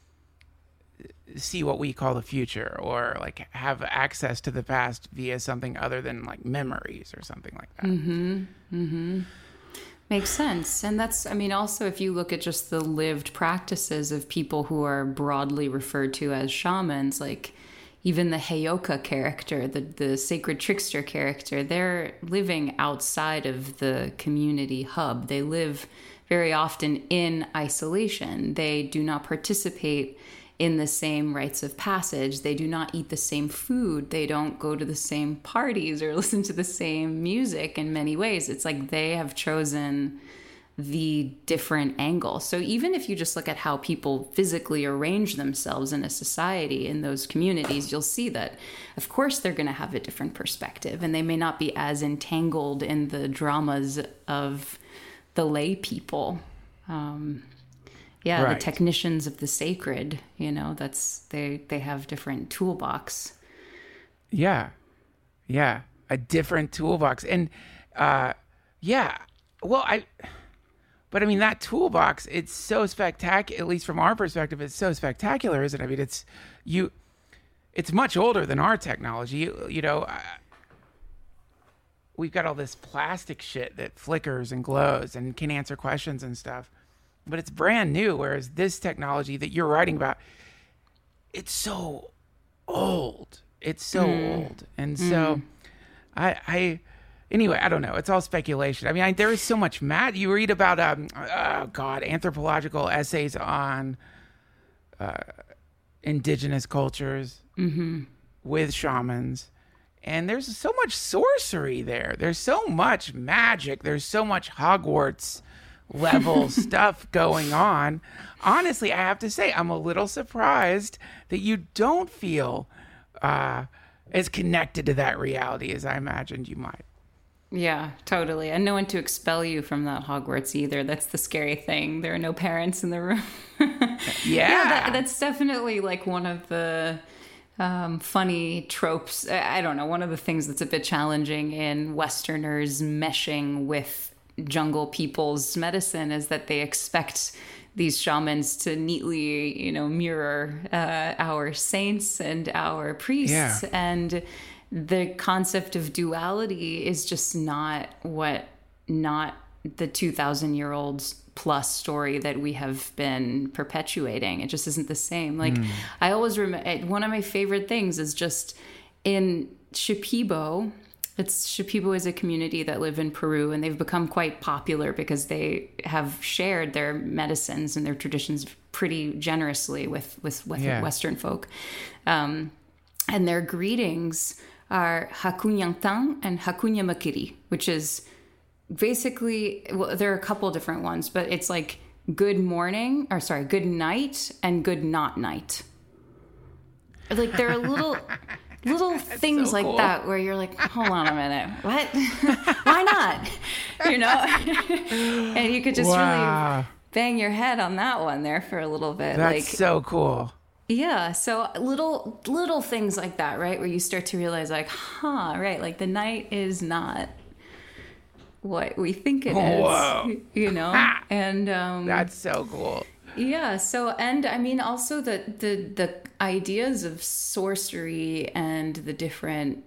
see what we call the future, or like have access to the past via something other than like memories or something like that. Mm-hmm. Mm-hmm. Makes sense. And that's, I mean, also if you look at just the lived practices of people who are broadly referred to as shamans, like even the Heyoka character, the, the sacred trickster character, they're living outside of the community hub. They live very often in isolation. They do not participate in the same rites of passage. They do not eat the same food. They don't go to the same parties or listen to the same music in many ways. It's like they have chosen the different angle. So even if you just look at how people physically arrange themselves in a society, in those communities, you'll see that, of course, they're going to have a different perspective, and they may not be as entangled in the dramas of the lay people. Um, yeah, right. The technicians of the sacred, you know, that's, they, they have different toolbox. Yeah. Yeah. A different toolbox. And, uh, yeah, well, I, but I mean, that toolbox, it's so spectacular, at least from our perspective, it's so spectacular, isn't it? I mean, it's, you, it's much older than our technology. You, you know, uh, we've got all this plastic shit that flickers and glows and can answer questions and stuff. But it's brand new, whereas this technology that you're writing about, it's so old. It's so mm. old. And mm. so I, I, anyway, I don't know. It's all speculation. I mean, I, there is so much mad. You read about, um, oh God, anthropological essays on uh, indigenous cultures mm-hmm. with shamans. And there's so much sorcery there. There's so much magic. There's so much Hogwarts level stuff going on. Honestly, I have to say, I'm a little surprised that you don't feel uh, as connected to that reality as I imagined you might. Yeah, totally. And no one to expel you from that Hogwarts either. That's the scary thing. There are no parents in the room. yeah. yeah that, that's definitely like one of the um, funny tropes. I don't know. One of the things that's a bit challenging in Westerners meshing with jungle people's medicine is that they expect these shamans to neatly, you know, mirror uh, our saints and our priests. Yeah. And the concept of duality is just not what, not the two thousand year old plus story that we have been perpetuating. It just isn't the same. Like mm. I always remember, one of my favorite things is just in Shipibo. It's Shipibo is a community that live in Peru, and they've become quite popular because they have shared their medicines and their traditions pretty generously with, with, with yeah. Western folk. Um, and their greetings are Hakunyangtang and Hakunya Makiri, which is basically, well, there are a couple different ones, but it's like good morning, or sorry, good night and good not night. Like they're a little... Little things so like cool. that where you're like, hold on a minute, what? Why not? You know? And you could just wow. really bang your head on that one there for a little bit. That's like, so cool. Yeah. So little little things like that, right? Where you start to realize like, huh, right, like the night is not what we think it is. Whoa. You know? Ha! And um that's so cool. Yeah. So, and I mean, also the, the, the ideas of sorcery and the different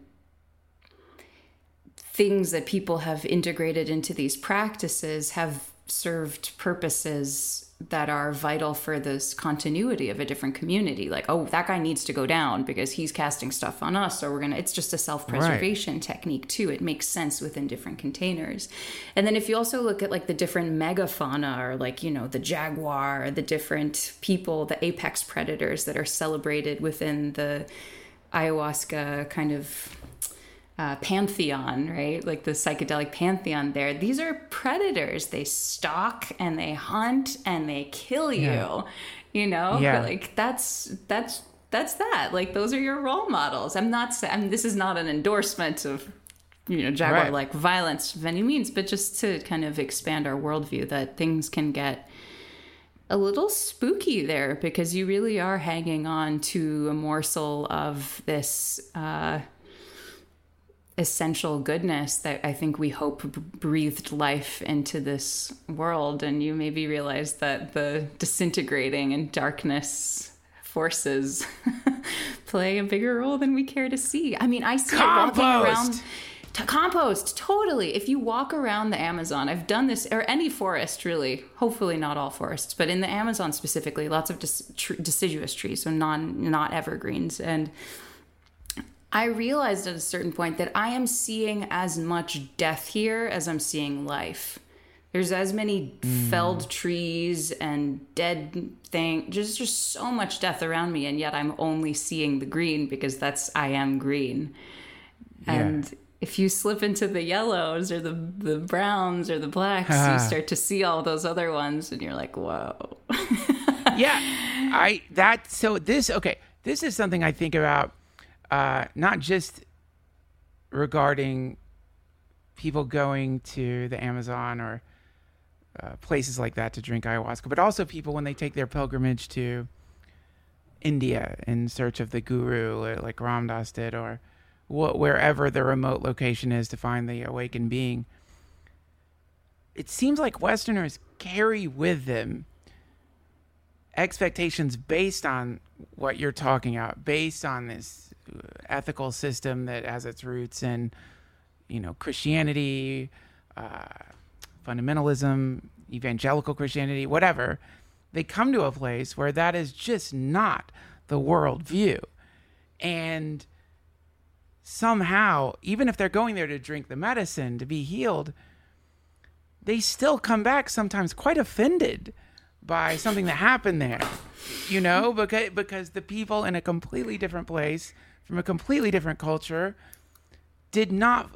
things that people have integrated into these practices have served purposes that are vital for this continuity of a different community. Like, oh, that guy needs to go down because he's casting stuff on us, or we're gonna, it's just a self-preservation right. technique too. It makes sense within different containers. And then if you also look at like the different megafauna, or like, you know, the jaguar, the different people, the apex predators that are celebrated within the ayahuasca kind of Uh, pantheon, right? Like the psychedelic pantheon there. These are predators. They stalk and they hunt and they kill you, yeah. you know? Yeah. Like that's, that's, that's that. Like those are your role models. I'm not saying, this is not an endorsement of, you know, Jaguar-like right. violence of any means, but just to kind of expand our worldview that things can get a little spooky there because you really are hanging on to a morsel of this, uh, essential goodness that I think we hope breathed life into this world. And you maybe realize that the disintegrating and darkness forces play a bigger role than we care to see. I mean, I see compost. It walking around. T- compost, totally. If you walk around the Amazon, I've done this, or any forest really, hopefully not all forests, but in the Amazon specifically, lots of dis- tr- deciduous trees, so non not evergreens. And I realized at a certain point that I am seeing as much death here as I'm seeing life. There's as many mm. felled trees and dead things, just, just so much death around me, and yet I'm only seeing the green because that's, I am green. Yeah. And if you slip into the yellows or the, the browns or the blacks, uh. you start to see all those other ones and you're like, whoa. yeah. I, that, so this, okay, this is something I think about. Uh, not just regarding people going to the Amazon or uh, places like that to drink ayahuasca, but also people when they take their pilgrimage to India in search of the guru, like Ram Dass did, or wh- wherever the remote location is to find the awakened being. It seems like Westerners carry with them expectations based on what you're talking about, based on this ethical system that has its roots in, you know, Christianity, uh, fundamentalism, evangelical Christianity, whatever. They come to a place where that is just not the worldview. And somehow, even if they're going there to drink the medicine, to be healed, they still come back sometimes quite offended by something that happened there, you know, because, because the people in a completely different place from a completely different culture did not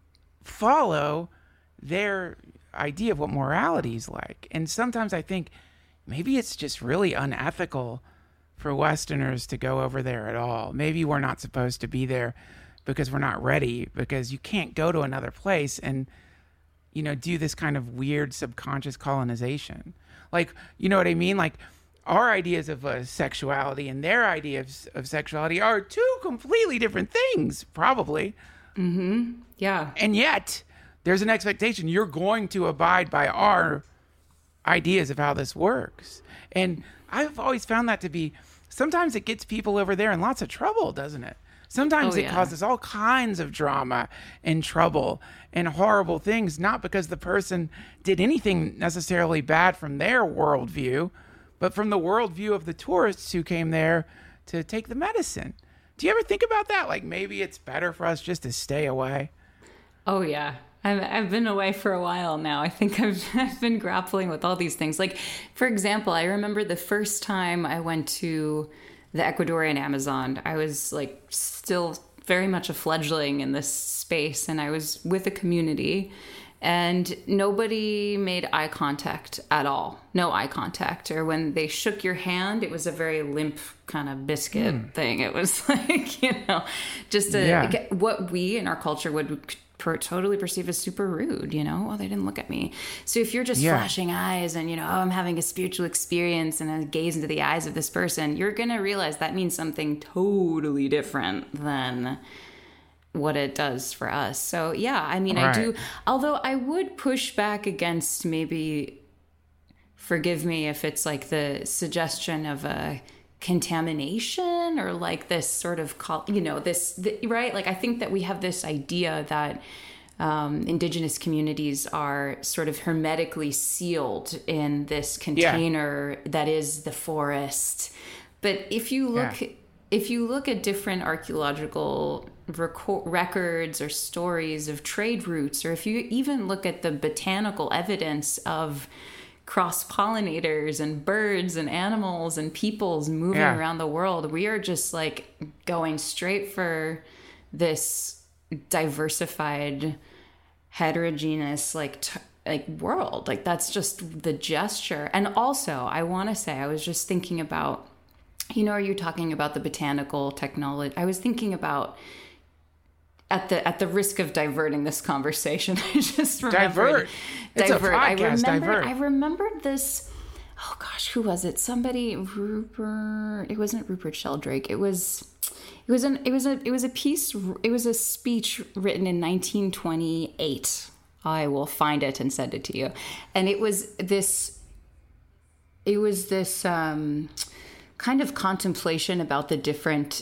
follow their idea of what morality is like. And sometimes I think maybe it's just really unethical for Westerners to go over there at all. Maybe we're not supposed to be there because we're not ready, because you can't go to another place and, you know, do this kind of weird subconscious colonization. Like, you know what I mean? Like, our ideas of uh, sexuality and their ideas of sexuality are two completely different things, probably. Mm-hmm. Yeah. And yet, there's an expectation you're going to abide by our ideas of how this works. And I've always found that to be, sometimes it gets people over there in lots of trouble, doesn't it? Sometimes oh, it yeah. causes all kinds of drama and trouble and horrible things, not because the person did anything necessarily bad from their worldview, but from the worldview of the tourists who came there to take the medicine. Do you ever think about that? Like, maybe it's better for us just to stay away? Oh, yeah. I've, I've been away for a while now. I think I've, I've been grappling with all these things. Like, for example, I remember the first time I went to the Ecuadorian Amazon, I was like still very much a fledgling in this space, and I was with a community, and nobody made eye contact at all. No eye contact. Or when they shook your hand, it was a very limp kind of biscuit mm. thing. It was like, you know, just a, yeah. what we in our culture would per, totally perceive as super rude, you know? Oh, they didn't look at me. So if you're just yeah. flashing eyes and, you know, oh, I'm having a spiritual experience and I gaze into the eyes of this person, you're going to realize that means something totally different than what it does for us. So yeah, I mean, right. I do, although I would push back against maybe forgive me if it's like the suggestion of a contamination or like this sort of, you know, this, the, right? Like, I think that we have this idea that um, indigenous communities are sort of hermetically sealed in this container yeah. that is the forest. But if you look, yeah. if you look at different archaeological reco- records or stories of trade routes, or if you even look at the botanical evidence of cross-pollinators and birds and animals and peoples moving yeah. around the world, we are just like going straight for this diversified, heterogeneous like t- like world. Like, that's just the gesture. And also, I want to say, I was just thinking about, you know, are you talking about the botanical technology? I was thinking about, At the at the risk of diverting this conversation, I just remembered. Divert. It's divert. a podcast. I remembered, divert. I remembered this. Oh gosh, who was it? Somebody. Rupert. It wasn't Rupert Sheldrake. It was. It was an. It was a. It was a piece. It was a speech written in nineteen twenty-eight. I will find it and send it to you. And it was this. It was this um, kind of contemplation about the different.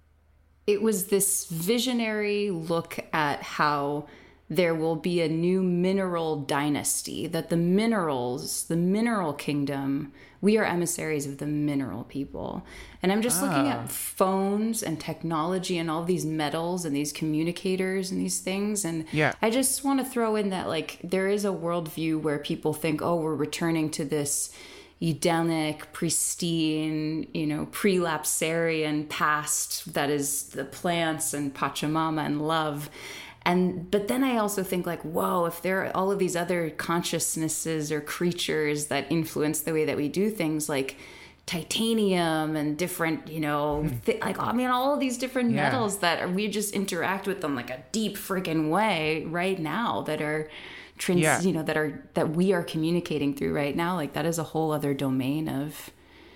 It was this visionary look at how there will be a new mineral dynasty, that the minerals, the mineral kingdom, we are emissaries of the mineral people. And I'm just ah. looking at phones and technology and all these metals and these communicators and these things. And yeah. I just want to throw in that, like, there is a worldview where people think, oh, we're returning to this Edenic, pristine, you know, pre-lapsarian past that is the plants and Pachamama and love. And but then I also think, like, whoa, if there are all of these other consciousnesses or creatures that influence the way that we do things, like titanium and different, you know, th- like, I mean, all of these different yeah. metals that are, we just interact with them like a deep freaking way right now that are Trans, yeah. you know, that are that we are communicating through right now. Like, that is a whole other domain of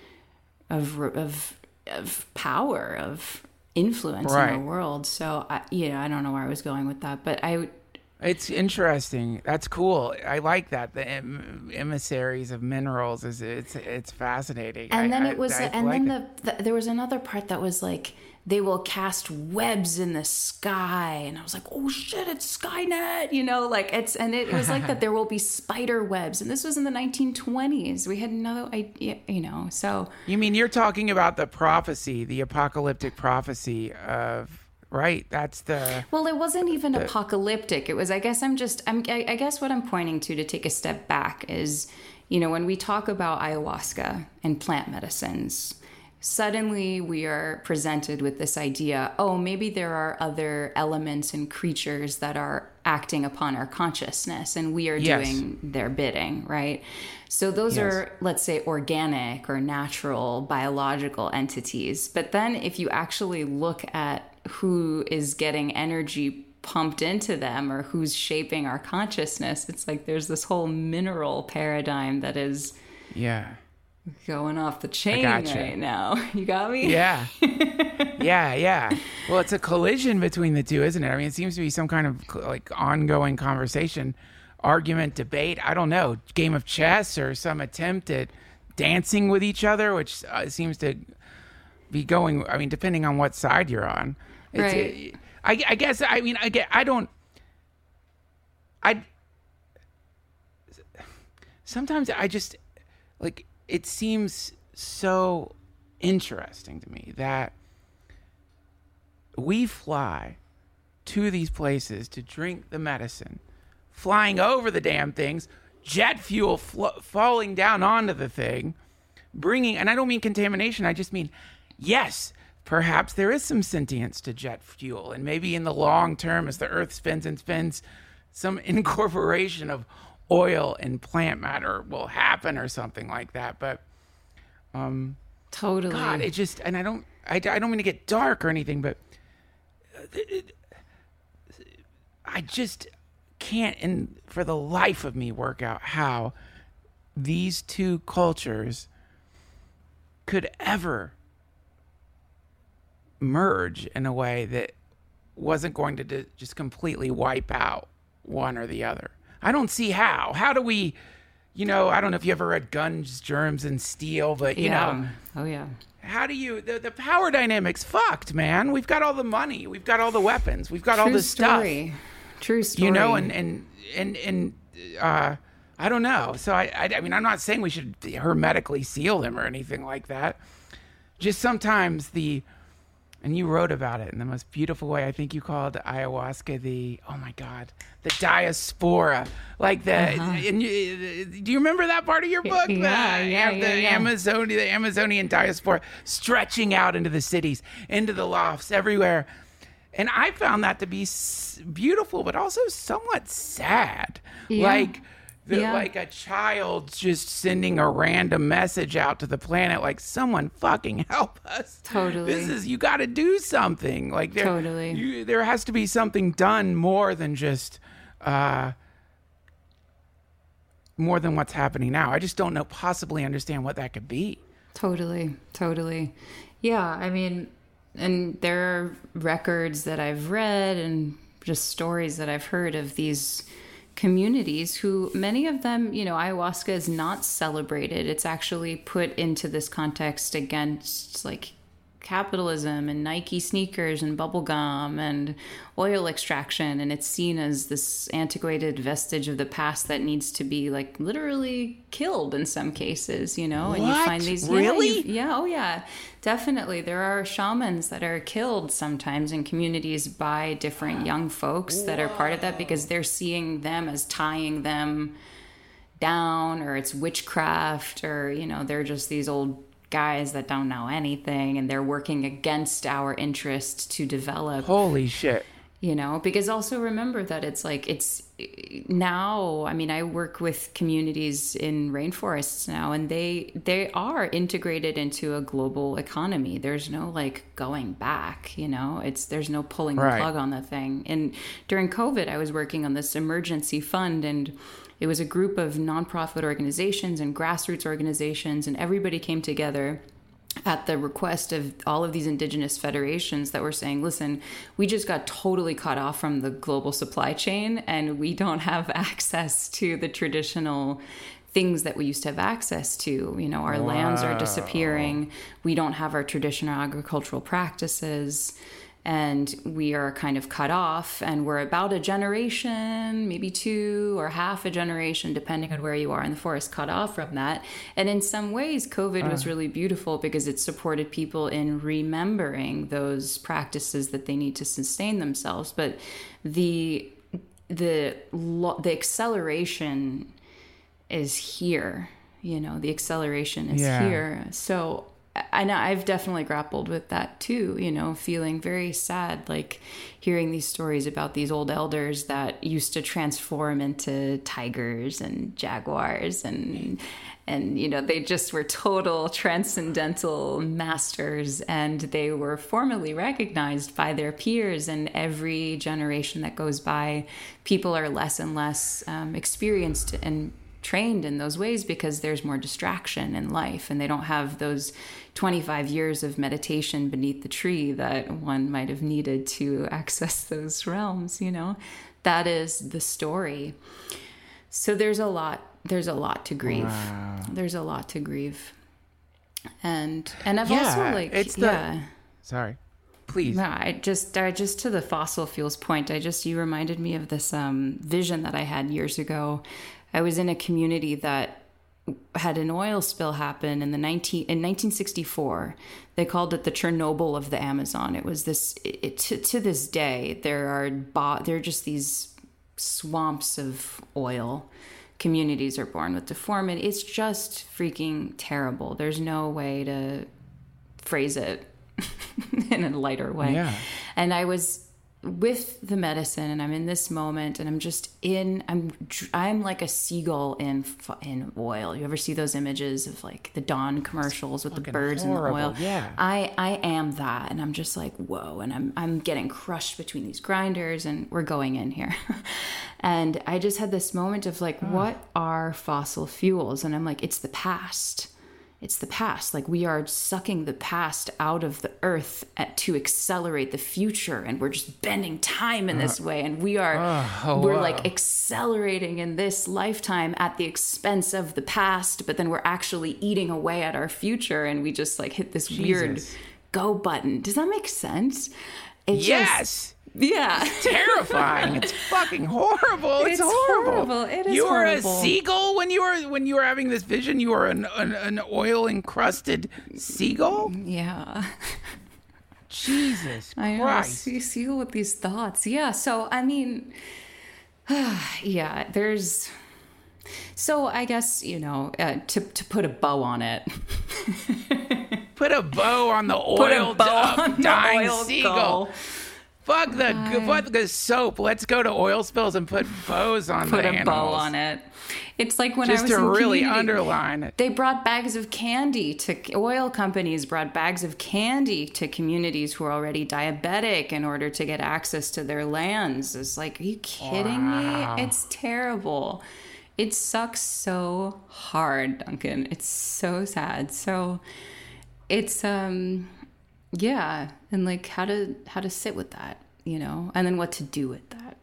of of of power, of influence right. in the world. So, I, you know, I don't know where I was going with that, but I. It's interesting. That's cool. I like that. The em- emissaries of minerals is it's it's fascinating. And I, then I, it was, I and like then the, the there was another part that was like, they will cast webs in the sky. And I was like, oh shit, it's Skynet, you know, like it's, and it, it was like that there will be spider webs. And this was in the nineteen twenties. We had no idea, you know, so. You mean you're talking about the prophecy, the apocalyptic prophecy of, right? That's the. Well, it wasn't even the, apocalyptic. It was, I guess I'm just, I'm, I, I guess what I'm pointing to, to take a step back is, you know, when we talk about ayahuasca and plant medicines, suddenly we are presented with this idea, oh, maybe there are other elements and creatures that are acting upon our consciousness and we are yes. doing their bidding, right? So those yes. are, let's say, organic or natural biological entities. But then if you actually look at who is getting energy pumped into them or who's shaping our consciousness, it's like there's this whole mineral paradigm that is... yeah. going off the chain right now. You got me? Yeah. yeah, yeah. Well, it's a collision between the two, isn't it? I mean, it seems to be some kind of like ongoing conversation, argument, debate. I don't know, game of chess or some attempt at dancing with each other, which uh, seems to be going, I mean, depending on what side you're on. It's, right. It, I, I guess, I mean, I, get, I don't, I, sometimes I just, like, it seems so interesting to me that we fly to these places to drink the medicine, flying over the damn things, jet fuel fl- falling down onto the thing, bringing, and I don't mean contamination, I just mean, yes, perhaps there is some sentience to jet fuel, and maybe in the long term, as the earth spins and spins, some incorporation of oil and plant matter will happen or something like that. But um totally, God, it just, and I don't I, I don't mean to get dark or anything, but it, I just can't, and for the life of me, work out how these two cultures could ever merge in a way that wasn't going to just completely wipe out one or the other. I don't see how. How do we you know, I don't know if you ever read Guns, Germs, and Steel, but, you yeah. know. Oh, yeah. How do you, the, the power dynamic's fucked, man. We've got all the money. We've got all the weapons. We've got True all the story. stuff. True story. You know, and, and, and, and, uh, I don't know. So, I, I, I mean, I'm not saying we should hermetically seal them or anything like that. Just sometimes the, and you wrote about it in the most beautiful way. I think you called ayahuasca the, oh my God, the diaspora. Like the, uh-huh. and you, do you remember that part of your book? Yeah, the, yeah, the yeah, yeah. Amazonian, the Amazonian diaspora stretching out into the cities, into the lofts, everywhere. And I found that to be beautiful, but also somewhat sad. Yeah. Like, The, yeah. like a child just sending a random message out to the planet, like, someone fucking help us. Totally. This is, you got to do something. Like, there, Totally. you, there has to be something done more than just, uh, more than what's happening now. I just don't know, possibly understand what that could be. Totally. Totally. Yeah. I mean, and there are records that I've read and just stories that I've heard of these communities who, many of them, you know, ayahuasca is not celebrated. It's actually put into this context against like capitalism and Nike sneakers and bubblegum and oil extraction. And it's seen as this antiquated vestige of the past that needs to be like literally killed in some cases, you know, what? and you find these, really? Yeah, you, yeah, oh yeah, definitely. There are shamans that are killed sometimes in communities by different young folks that are part of that because they're seeing them as tying them down, or it's witchcraft, or, you know, they're just these old guys that don't know anything and they're working against our interest to develop. Holy shit. You know, because also remember that it's like, it's now, I mean, I work with communities in rainforests now, and they, they are integrated into a global economy. There's no like going back, you know, it's, there's no pulling right. the plug on the thing. And during COVID, I was working on this emergency fund, and it was a group of nonprofit organizations and grassroots organizations, and everybody came together at the request of all of these indigenous federations that were saying, listen, we just got totally cut off from the global supply chain, and we don't have access to the traditional things that we used to have access to. You know, our wow. lands are disappearing. We don't have our traditional agricultural practices. And we are kind of cut off, and we're about a generation, maybe two or half a generation, depending on where you are in the forest, cut off from that. And in some ways, COVID uh. was really beautiful because it supported people in remembering those practices that they need to sustain themselves. But the the the acceleration is here. You know, the acceleration is yeah. here. So I know I've definitely grappled with that too, you know, feeling very sad, like hearing these stories about these old elders that used to transform into tigers and jaguars, and, and, you know, they just were total transcendental masters, and they were formally recognized by their peers. And every generation that goes by, people are less and less um, experienced and trained in those ways because there's more distraction in life, and they don't have those twenty-five years of meditation beneath the tree that one might have needed to access those realms, you know. That is the story. So there's a lot there's a lot to grieve. Wow. There's a lot to grieve. And and I've yeah, also like it's the, yeah. Sorry. Please. No, I just I just to the fossil fuels point, I just you reminded me of this um vision that I had years ago. I was in a community that had an oil spill happen in the nineteen in nineteen sixty-four. They called it the Chernobyl of the Amazon. It was this it, it, to, to this day there are bo- there are just these swamps of oil. Communities are born with deformity. It's just freaking terrible. There's no way to phrase it in a lighter way. Yeah. And I was with the medicine, and I'm in this moment, and I'm just in, I'm, I'm like a seagull in, in oil. You ever see those images of like the Dawn commercials with the birds horrible. in the oil? Yeah. I, I am that. And I'm just like, whoa. And I'm, I'm getting crushed between these grinders, and we're going in here. And I just had this moment of like, oh. what are fossil fuels? And I'm like, it's the past. it's the past. Like we are sucking the past out of the earth at, to accelerate the future. And we're just bending time in this uh, way. And we are, uh, we're wow. like accelerating in this lifetime at the expense of the past. But then we're actually eating away at our future. And we just like hit this Jesus. weird go button. Does that make sense? It yes. Just, yeah. It's terrifying. It's fucking horrible. It's, it's horrible. horrible. It is you were horrible. a seagull when you were when you were having this vision. You were an an, an oil encrusted seagull. Yeah. Jesus I Christ. know. You seagull with these thoughts. Yeah. So I mean, yeah. There's. So I guess you know uh, to to put a bow on it. Put a bow on the oil. Put a bow on dying the oil seagull. Skull. Fuck the uh, fuck the soap. Let's go to oil spills and put bows on put the a animals. bow on it. It's like when Just I was to in really community, underline it. They brought bags of candy to oil companies. Brought bags of candy to communities who are already diabetic in order to get access to their lands. It's like, are you kidding wow. me? It's terrible. It sucks so hard, Duncan. It's so sad. So it's um. Yeah, and like how to how to sit with that, you know, and then what to do with that.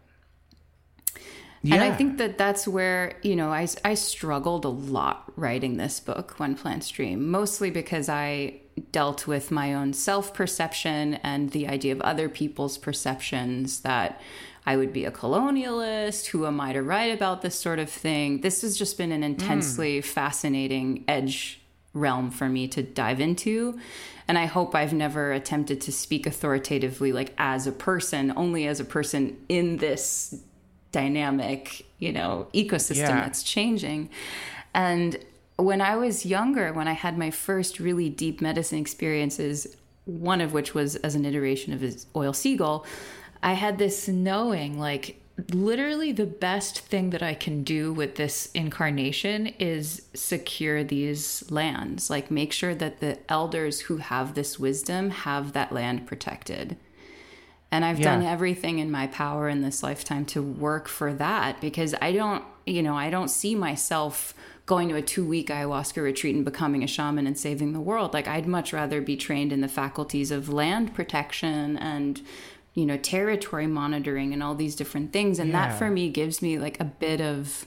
Yeah. And I think that that's where, you know, I, I struggled a lot writing this book, When Plants Dream, mostly because I dealt with my own self-perception and the idea of other people's perceptions that I would be a colonialist. Who am I to write about this sort of thing? This has just been an intensely mm. fascinating edge realm for me to dive into. And I hope I've never attempted to speak authoritatively, like as a person, only as a person in this dynamic, you know, ecosystem yeah. that's changing. And when I was younger, when I had my first really deep medicine experiences, one of which was as an iteration of his oil seagull, I had this knowing, like, literally the best thing that I can do with this incarnation is secure these lands, like make sure that the elders who have this wisdom have that land protected. And I've yeah. done everything in my power in this lifetime to work for that, because I don't, you know, I don't see myself going to a two week ayahuasca retreat and becoming a shaman and saving the world. Like I'd much rather be trained in the faculties of land protection and, you know, territory monitoring and all these different things. And yeah. that for me gives me like a bit of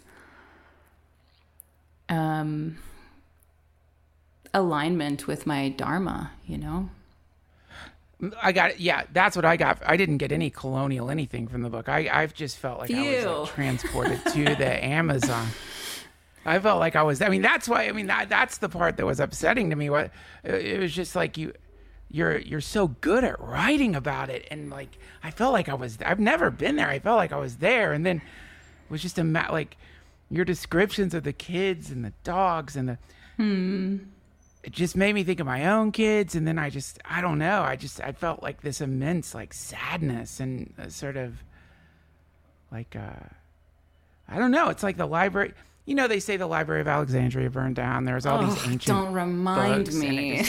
um, alignment with my dharma, you know? I got it. Yeah, that's what I got. I didn't get any colonial anything from the book. I, I've just felt like Phew. I was like, transported to the Amazon. I felt like I was, I mean, that's why, I mean, that, that's the part that was upsetting to me. What it was just like you, You're you're so good at writing about it, and like I felt like I was. I've never been there. I felt like I was there, and then it was just a ma- like your descriptions of the kids and the dogs and the. Hmm. It just made me think of my own kids, and then I just I don't know. I just I felt like this immense like sadness and a sort of like uh, I don't know. It's like the library. You know, they say the Library of Alexandria burned down. There's all oh, these ancient. Don't remind books, me.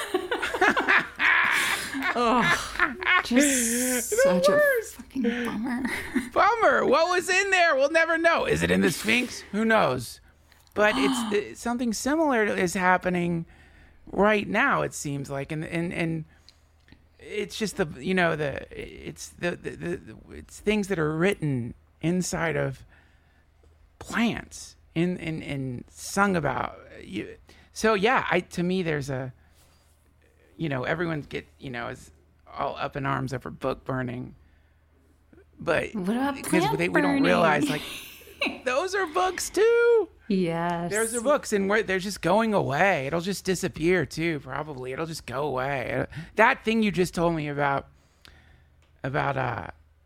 Oh, just such a fucking bummer. Bummer. What was in there? We'll never know. Is it in the Sphinx? Who knows? But it's the, something similar is happening right now. It seems like, and and and it's just the you know the it's the, the, the it's things that are written inside of plants and and and sung about. You, so yeah, I to me there's a. You know, everyone get, you know, is all up in arms over book burning. But what about because plant they, we burning? don't realize, like, those are books too. Yes. There's are books, and we're, they're just going away. It'll just disappear too, probably. It'll just go away. That thing you just told me about, about uh,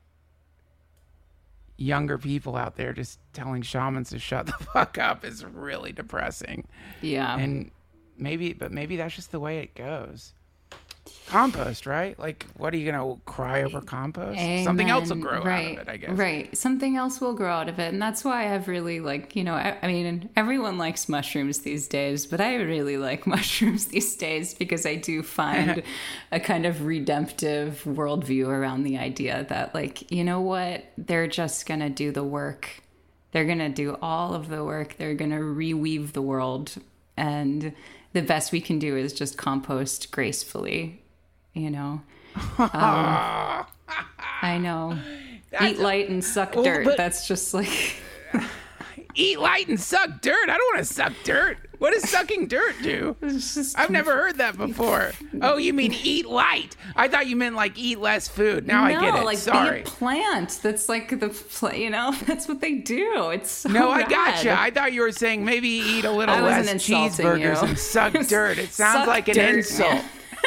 younger people out there just telling shamans to shut the fuck up is really depressing. Yeah. And maybe, but maybe that's just the way it goes. Compost, right? Like, what are you gonna cry over compost? Amen. Something else will grow right. out of it, I guess. Right. Something else will grow out of it. And that's why I've really, like, you know, I, I mean, everyone likes mushrooms these days, but I really like mushrooms these days because I do find a kind of redemptive worldview around the idea that, like, you know what? They're just gonna do the work. They're gonna do all of the work. They're gonna reweave the world. And the best we can do is just compost gracefully, you know. Um, I know. That's Eat light and suck well, dirt. That's just like... Eat light and suck dirt? I don't want to suck dirt. What does sucking dirt do? Just... I've never heard that before. Oh, you mean eat light? I thought you meant like eat less food. Now no, I get it. Like Sorry. Be a plant. That's like the, you know, that's what they do. It's so No, rad. I gotcha. I thought you were saying maybe eat a little less cheeseburgers you. and suck dirt. It sounds suck like an dirt, insult.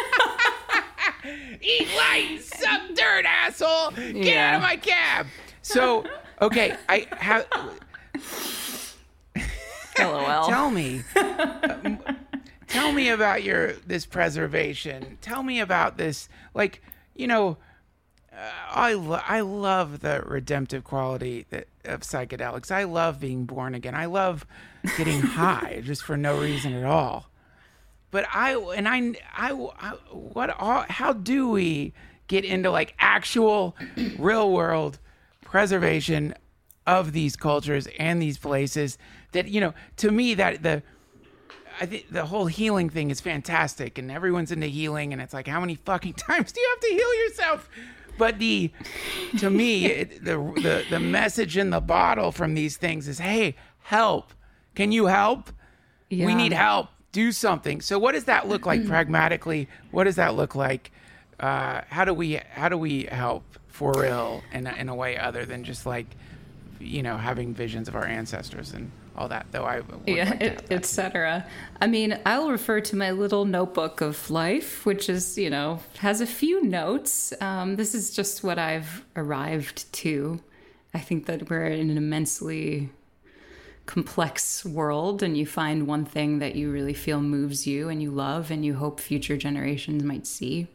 Eat light, suck dirt, asshole. Get yeah. out of my cab. So, okay, I have... LOL. Tell me, um, tell me about your this preservation. Tell me about this. Like, you know, uh, I lo- I love the redemptive quality that, of psychedelics. I love being born again. I love getting high just for no reason at all. But I and I I, I what all, how do we get into like actual real world preservation of these cultures and these places that, you know, to me that the I think the whole healing thing is fantastic and everyone's into healing and it's like, how many fucking times do you have to heal yourself? But the to me it, the, the the message in the bottle from these things is, hey, help. Can you help? Yeah. We need help. Do something. So what does that look like pragmatically? What does that look like? Uh, how do we how do we help for real in a, in a way other than just like, you know, having visions of our ancestors and all that, though I yeah, like et cetera. I mean, I'll refer to my little notebook of life, which is, you know, has a few notes. Um, this is just what I've arrived to. I think that we're in an immensely complex world, and you find one thing that you really feel moves you and you love and you hope future generations might see.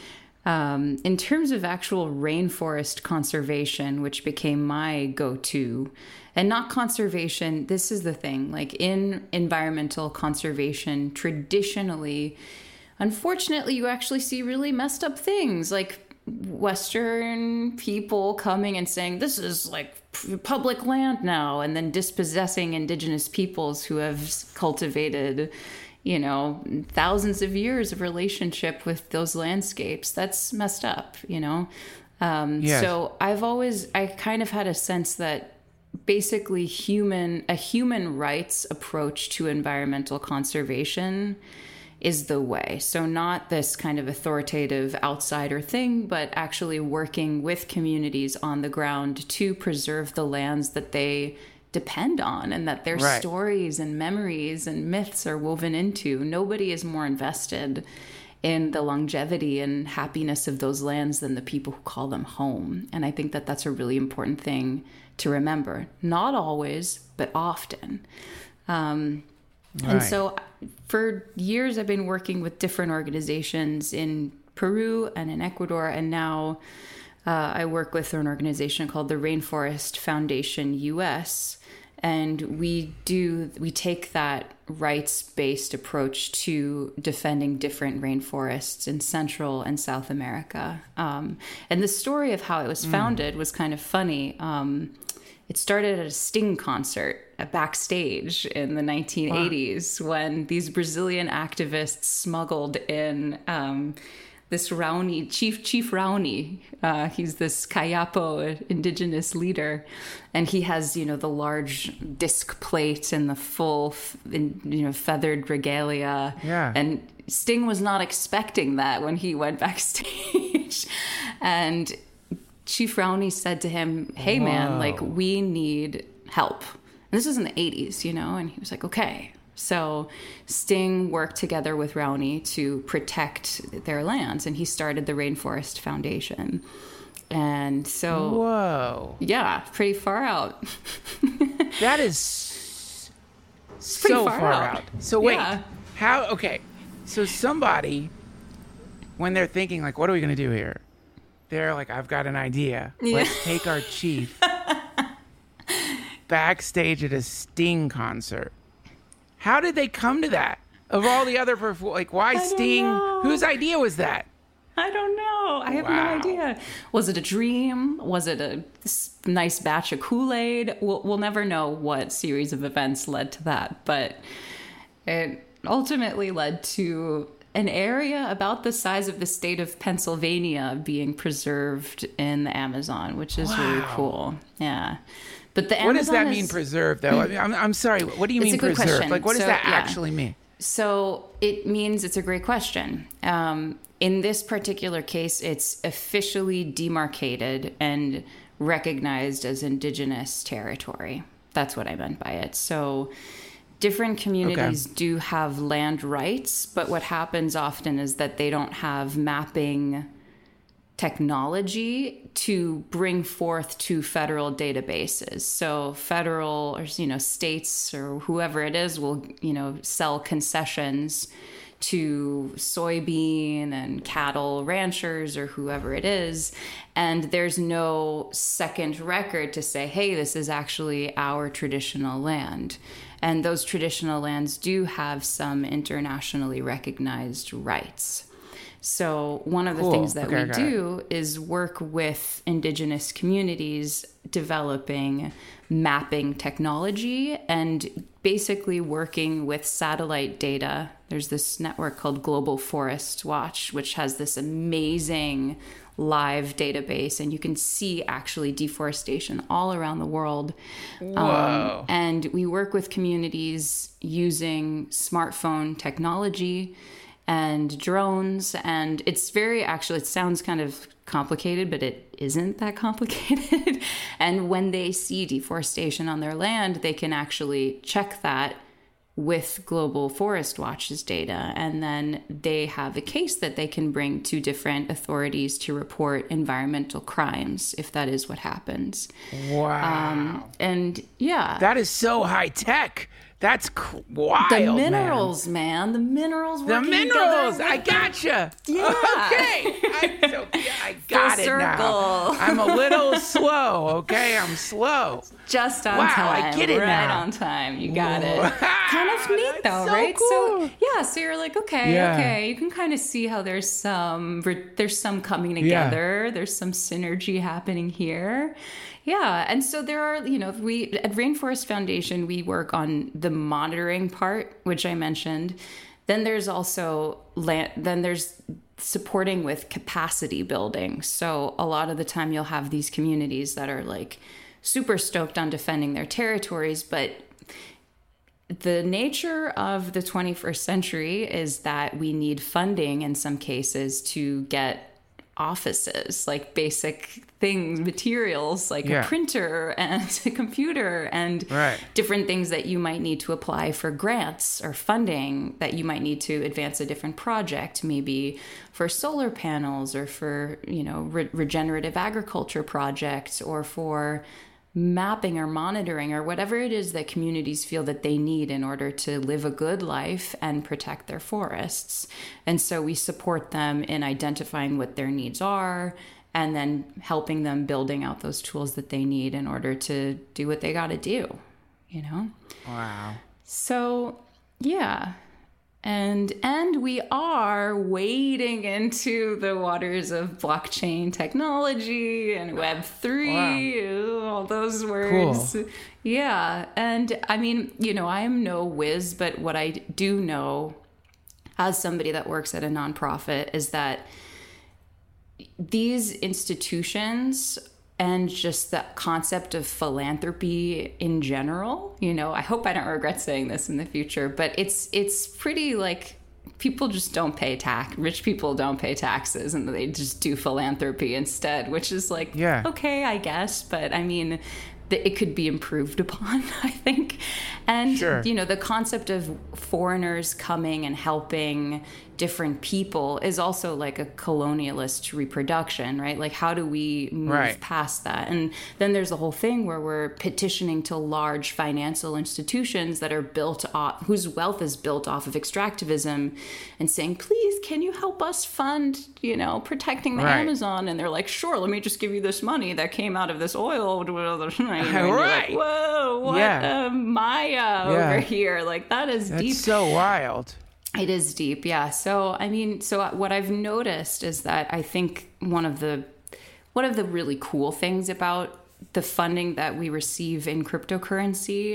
Um, in terms of actual rainforest conservation, which became my go-to, and not conservation, this is the thing, like in environmental conservation, traditionally, unfortunately, you actually see really messed up things, like Western people coming and saying, this is like public land now, and then dispossessing indigenous peoples who have cultivated, you know, thousands of years of relationship with those landscapes. That's messed up, you know? Um, yes. So I've always, I kind of had a sense that basically human, a human rights approach to environmental conservation is the way. So not this kind of authoritative outsider thing, but actually working with communities on the ground to preserve the lands that they depend on and that their right. stories and memories and myths are woven into. Nobody is more invested in the longevity and happiness of those lands than the people who call them home. And I think that that's a really important thing to remember. Not always, but often. Um, right. And so for years, I've been working with different organizations in Peru and in Ecuador, and now uh, I work with an organization called the Rainforest Foundation U S, and we do we take that rights-based approach to defending different rainforests in Central and South America. Um, and the story of how it was founded mm. was kind of funny. Um, it started at a Sting concert at backstage in the nineteen eighties wow. when these Brazilian activists smuggled in um, this Raoni, Chief Chief Raoni. Uh, he's this Kayapo indigenous leader, and he has, you know, the large disc plate and the full, you know, feathered regalia. Yeah. And Sting was not expecting that when he went backstage, and Chief Raoni said to him, "Hey, Whoa. man, like we need help." And this was in the eighties, you know, and he was like, "Okay." So Sting worked together with Raoni to protect their lands, and he started the Rainforest Foundation. And so, whoa, yeah, pretty far out. That is so far, far out. out. So wait, yeah. how? Okay, so somebody, when they're thinking like, "What are we going to do here?" They're like, "I've got an idea. Yeah. Let's take our chief backstage at a Sting concert." How did they come to that? Of all the other perform, like why Sting? Whose idea was that? I don't know. I have wow. no idea. Was it a dream? Was it a nice batch of Kool-Aid? We'll, we'll never know what series of events led to that. But it ultimately led to an area about the size of the state of Pennsylvania being preserved in the Amazon, which is wow. really cool. Yeah. But the Amazon What does that is, mean, preserved, though? I mean, I'm, I'm sorry. What do you mean preserved? Question. Like, what does so, that yeah. actually mean? So it means it's a great question. Um, in this particular case, it's officially demarcated and recognized as indigenous territory. That's what I meant by it. So different communities okay. do have land rights, but what happens often is that they don't have mapping technology to bring forth to federal databases. So federal or, you know, states or whoever it is will, you know, sell concessions to soybean and cattle ranchers or whoever it is. And there's no second record to say, hey, this is actually our traditional land. And those traditional lands do have some internationally recognized rights. So one of the cool. things that okay, we do it. is work with indigenous communities developing mapping technology and basically working with satellite data. There's this network called Global Forest Watch, which has this amazing live database, and you can see actually deforestation all around the world. Whoa. Um, and we work with communities using smartphone technology and drones, and it's very, actually, it sounds kind of complicated, but it isn't that complicated. And when they see deforestation on their land, they can actually check that with Global Forest Watch's data, and then they have a case that they can bring to different authorities to report environmental crimes, if that is what happens. Wow. Um, and yeah. That is so high tech. That's wild, The minerals, man. man. The minerals. The minerals. I gotcha. Yeah. Okay. I, so, yeah, I got Full it circle. now. I'm a little slow. Okay, I'm slow. Just on wow, time. I get it right now. on time. You got it. Kind of neat, though, so right? Cool. So yeah. So you're like, okay, yeah. okay. You can kind of see how there's some there's some coming together. Yeah. There's some synergy happening here. Yeah, and so there are, you know, we at Rainforest Foundation, we work on the monitoring part, which I mentioned. Then there's also land, then there's supporting with capacity building. So a lot of the time you'll have these communities that are like super stoked on defending their territories, but the nature of the twenty-first century is that we need funding in some cases to get offices, like basic things, materials like yeah. a printer and a computer and right. different things that you might need to apply for grants or funding that you might need to advance a different project, maybe for solar panels or for, you know, re- regenerative agriculture projects or for mapping or monitoring or whatever it is that communities feel that they need in order to live a good life and protect their forests. And so we support them in identifying what their needs are and then helping them building out those tools that they need in order to do what they got to do, you know? Wow. So, yeah. And and we are wading into the waters of blockchain technology and Web three, wow. all those words. Cool. Yeah. And I mean, you know, I am no whiz, but what I do know as somebody that works at a nonprofit is that these institutions and just the concept of philanthropy in general, you know, I hope I don't regret saying this in the future, but it's it's pretty like people just don't pay tax. Rich people don't pay taxes and they just do philanthropy instead, which is like, yeah. okay, I guess. But I mean, it could be improved upon, I think. And, sure. you know, the concept of foreigners coming and helping different people is also like a colonialist reproduction, right? Like, how do we move right. past that? And then there's the whole thing where we're petitioning to large financial institutions that are built off, whose wealth is built off of extractivism, and saying, please, can you help us fund, you know, protecting the right. Amazon? And they're like, sure, let me just give you this money that came out of this oil. You know, and you're right. like, whoa, what yeah. a Maya yeah. over here. Like, that is That's deep. so wild. It is deep, yeah. So, I mean, so what I've noticed is that I think one of the one of the really cool things about the funding that we receive in cryptocurrency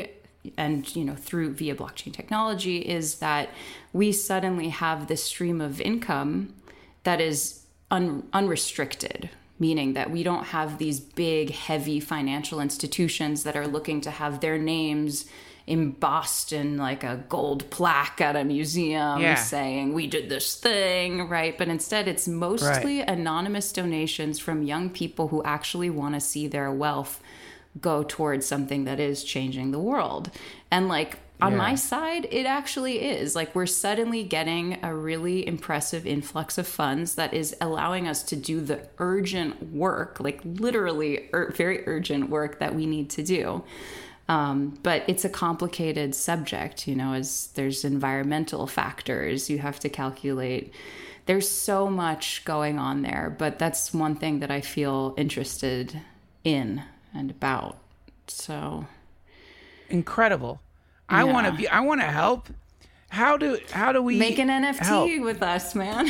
and, you know, through via blockchain technology, is that we suddenly have this stream of income that is un- unrestricted, meaning that we don't have these big, heavy financial institutions that are looking to have their names embossed in like a gold plaque at a museum yeah. saying we did this thing, right? But instead it's mostly right. anonymous donations from young people who actually want to see their wealth go towards something that is changing the world. And like on yeah. my side, it actually is. Like we're suddenly getting a really impressive influx of funds that is allowing us to do the urgent work, like literally ur- very urgent work that we need to do. Um, but it's a complicated subject, you know, as there's environmental factors you have to calculate. There's so much going on there, but that's one thing that I feel interested in and about. So incredible. I yeah. want to be, I want to help. How do, how do we make an N F T help? With us, man?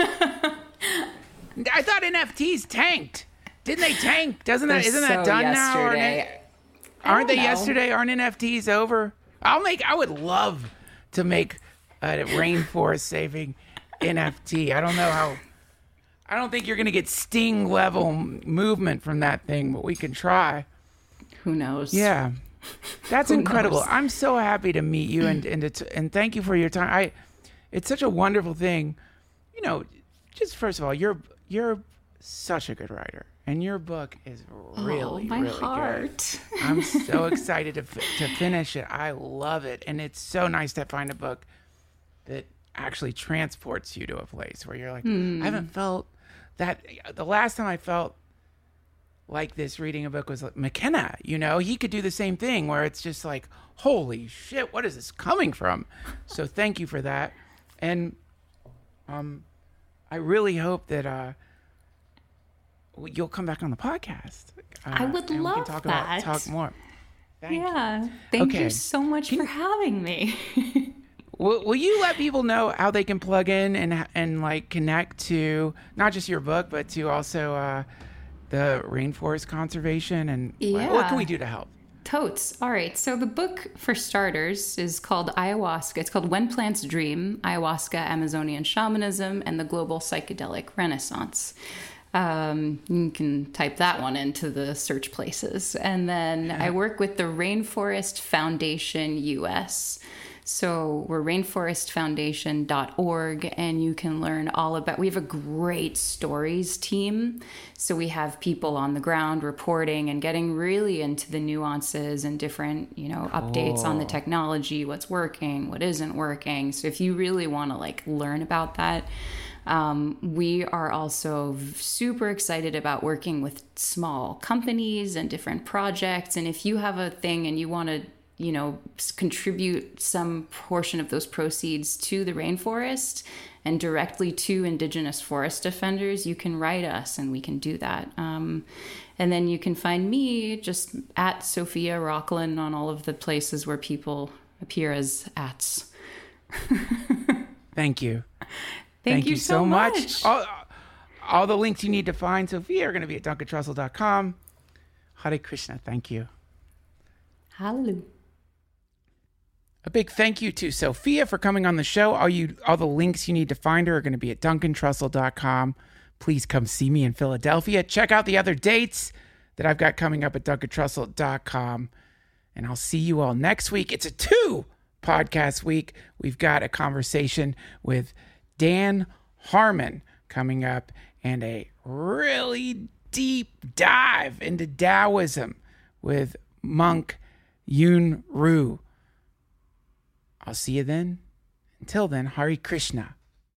I thought N F Ts tanked. Didn't they tank? Doesn't that, isn't so that done yesterday. now? Or Aren't they know. yesterday? Aren't N F Ts over? I'll make. I would love to make a rainforest saving N F T. I don't know how. I don't think you're going to get Sting level movement from that thing, but we can try. Who knows? Yeah, that's Who incredible. knows? I'm so happy to meet you and and it's, and thank you for your time. I. It's such a wonderful thing. You know, just first of all, you're you're such a good writer. And your book is really, oh, my really heart. good. I'm so excited to to finish it. I love it. And it's so nice to find a book that actually transports you to a place where you're like, mm. I haven't felt that. The last time I felt like this reading a book was like McKenna. You know, he could do the same thing where it's just like, holy shit, what is this coming from? So thank you for that. And um, I really hope that... Uh, you'll come back on the podcast. Uh, I would and love we can talk that. About, talk more. Thank yeah. you. Thank okay. you so much can, for having me. will, will you let people know how they can plug in and and like connect to not just your book, but to also uh, the rainforest conservation and yeah. like, what can we do to help? Totes. All right. So the book, for starters, is called Ayahuasca. It's called When Plants Dream, Ayahuasca, Amazonian Shamanism, and the Global Psychedelic Renaissance. Um, you can type that one into the search places. And then yeah. I work with the Rainforest Foundation U S. So we're rainforest foundation dot org, and you can learn all about, we have a great stories team. So we have people on the ground reporting and getting really into the nuances and different, you know, updates cool. on the technology, what's working, what isn't working. So if you really want to like learn about that, Um, we are also super excited about working with small companies and different projects. And if you have a thing and you want to, you know, contribute some portion of those proceeds to the rainforest and directly to Indigenous forest defenders, you can write us and we can do that. Um, and then you can find me just at Sophia Rocklin on all of the places where people appear as ats. Thank you. Thank, Thank you, you so, so much. much. All, all the links you need to find Sophia are going to be at duncan trussell dot com. Hare Krishna. Thank you. Hallelujah. A big thank you to Sophia for coming on the show. All you, all the links you need to find her are going to be at duncan trussell dot com. Please come see me in Philadelphia. Check out the other dates that I've got coming up at duncan trussell dot com. And I'll see you all next week. It's a two podcast week. We've got a conversation with Dan Harmon coming up and a really deep dive into Taoism with monk Yun Ru. I'll see you then. Until then, Hare Krishna.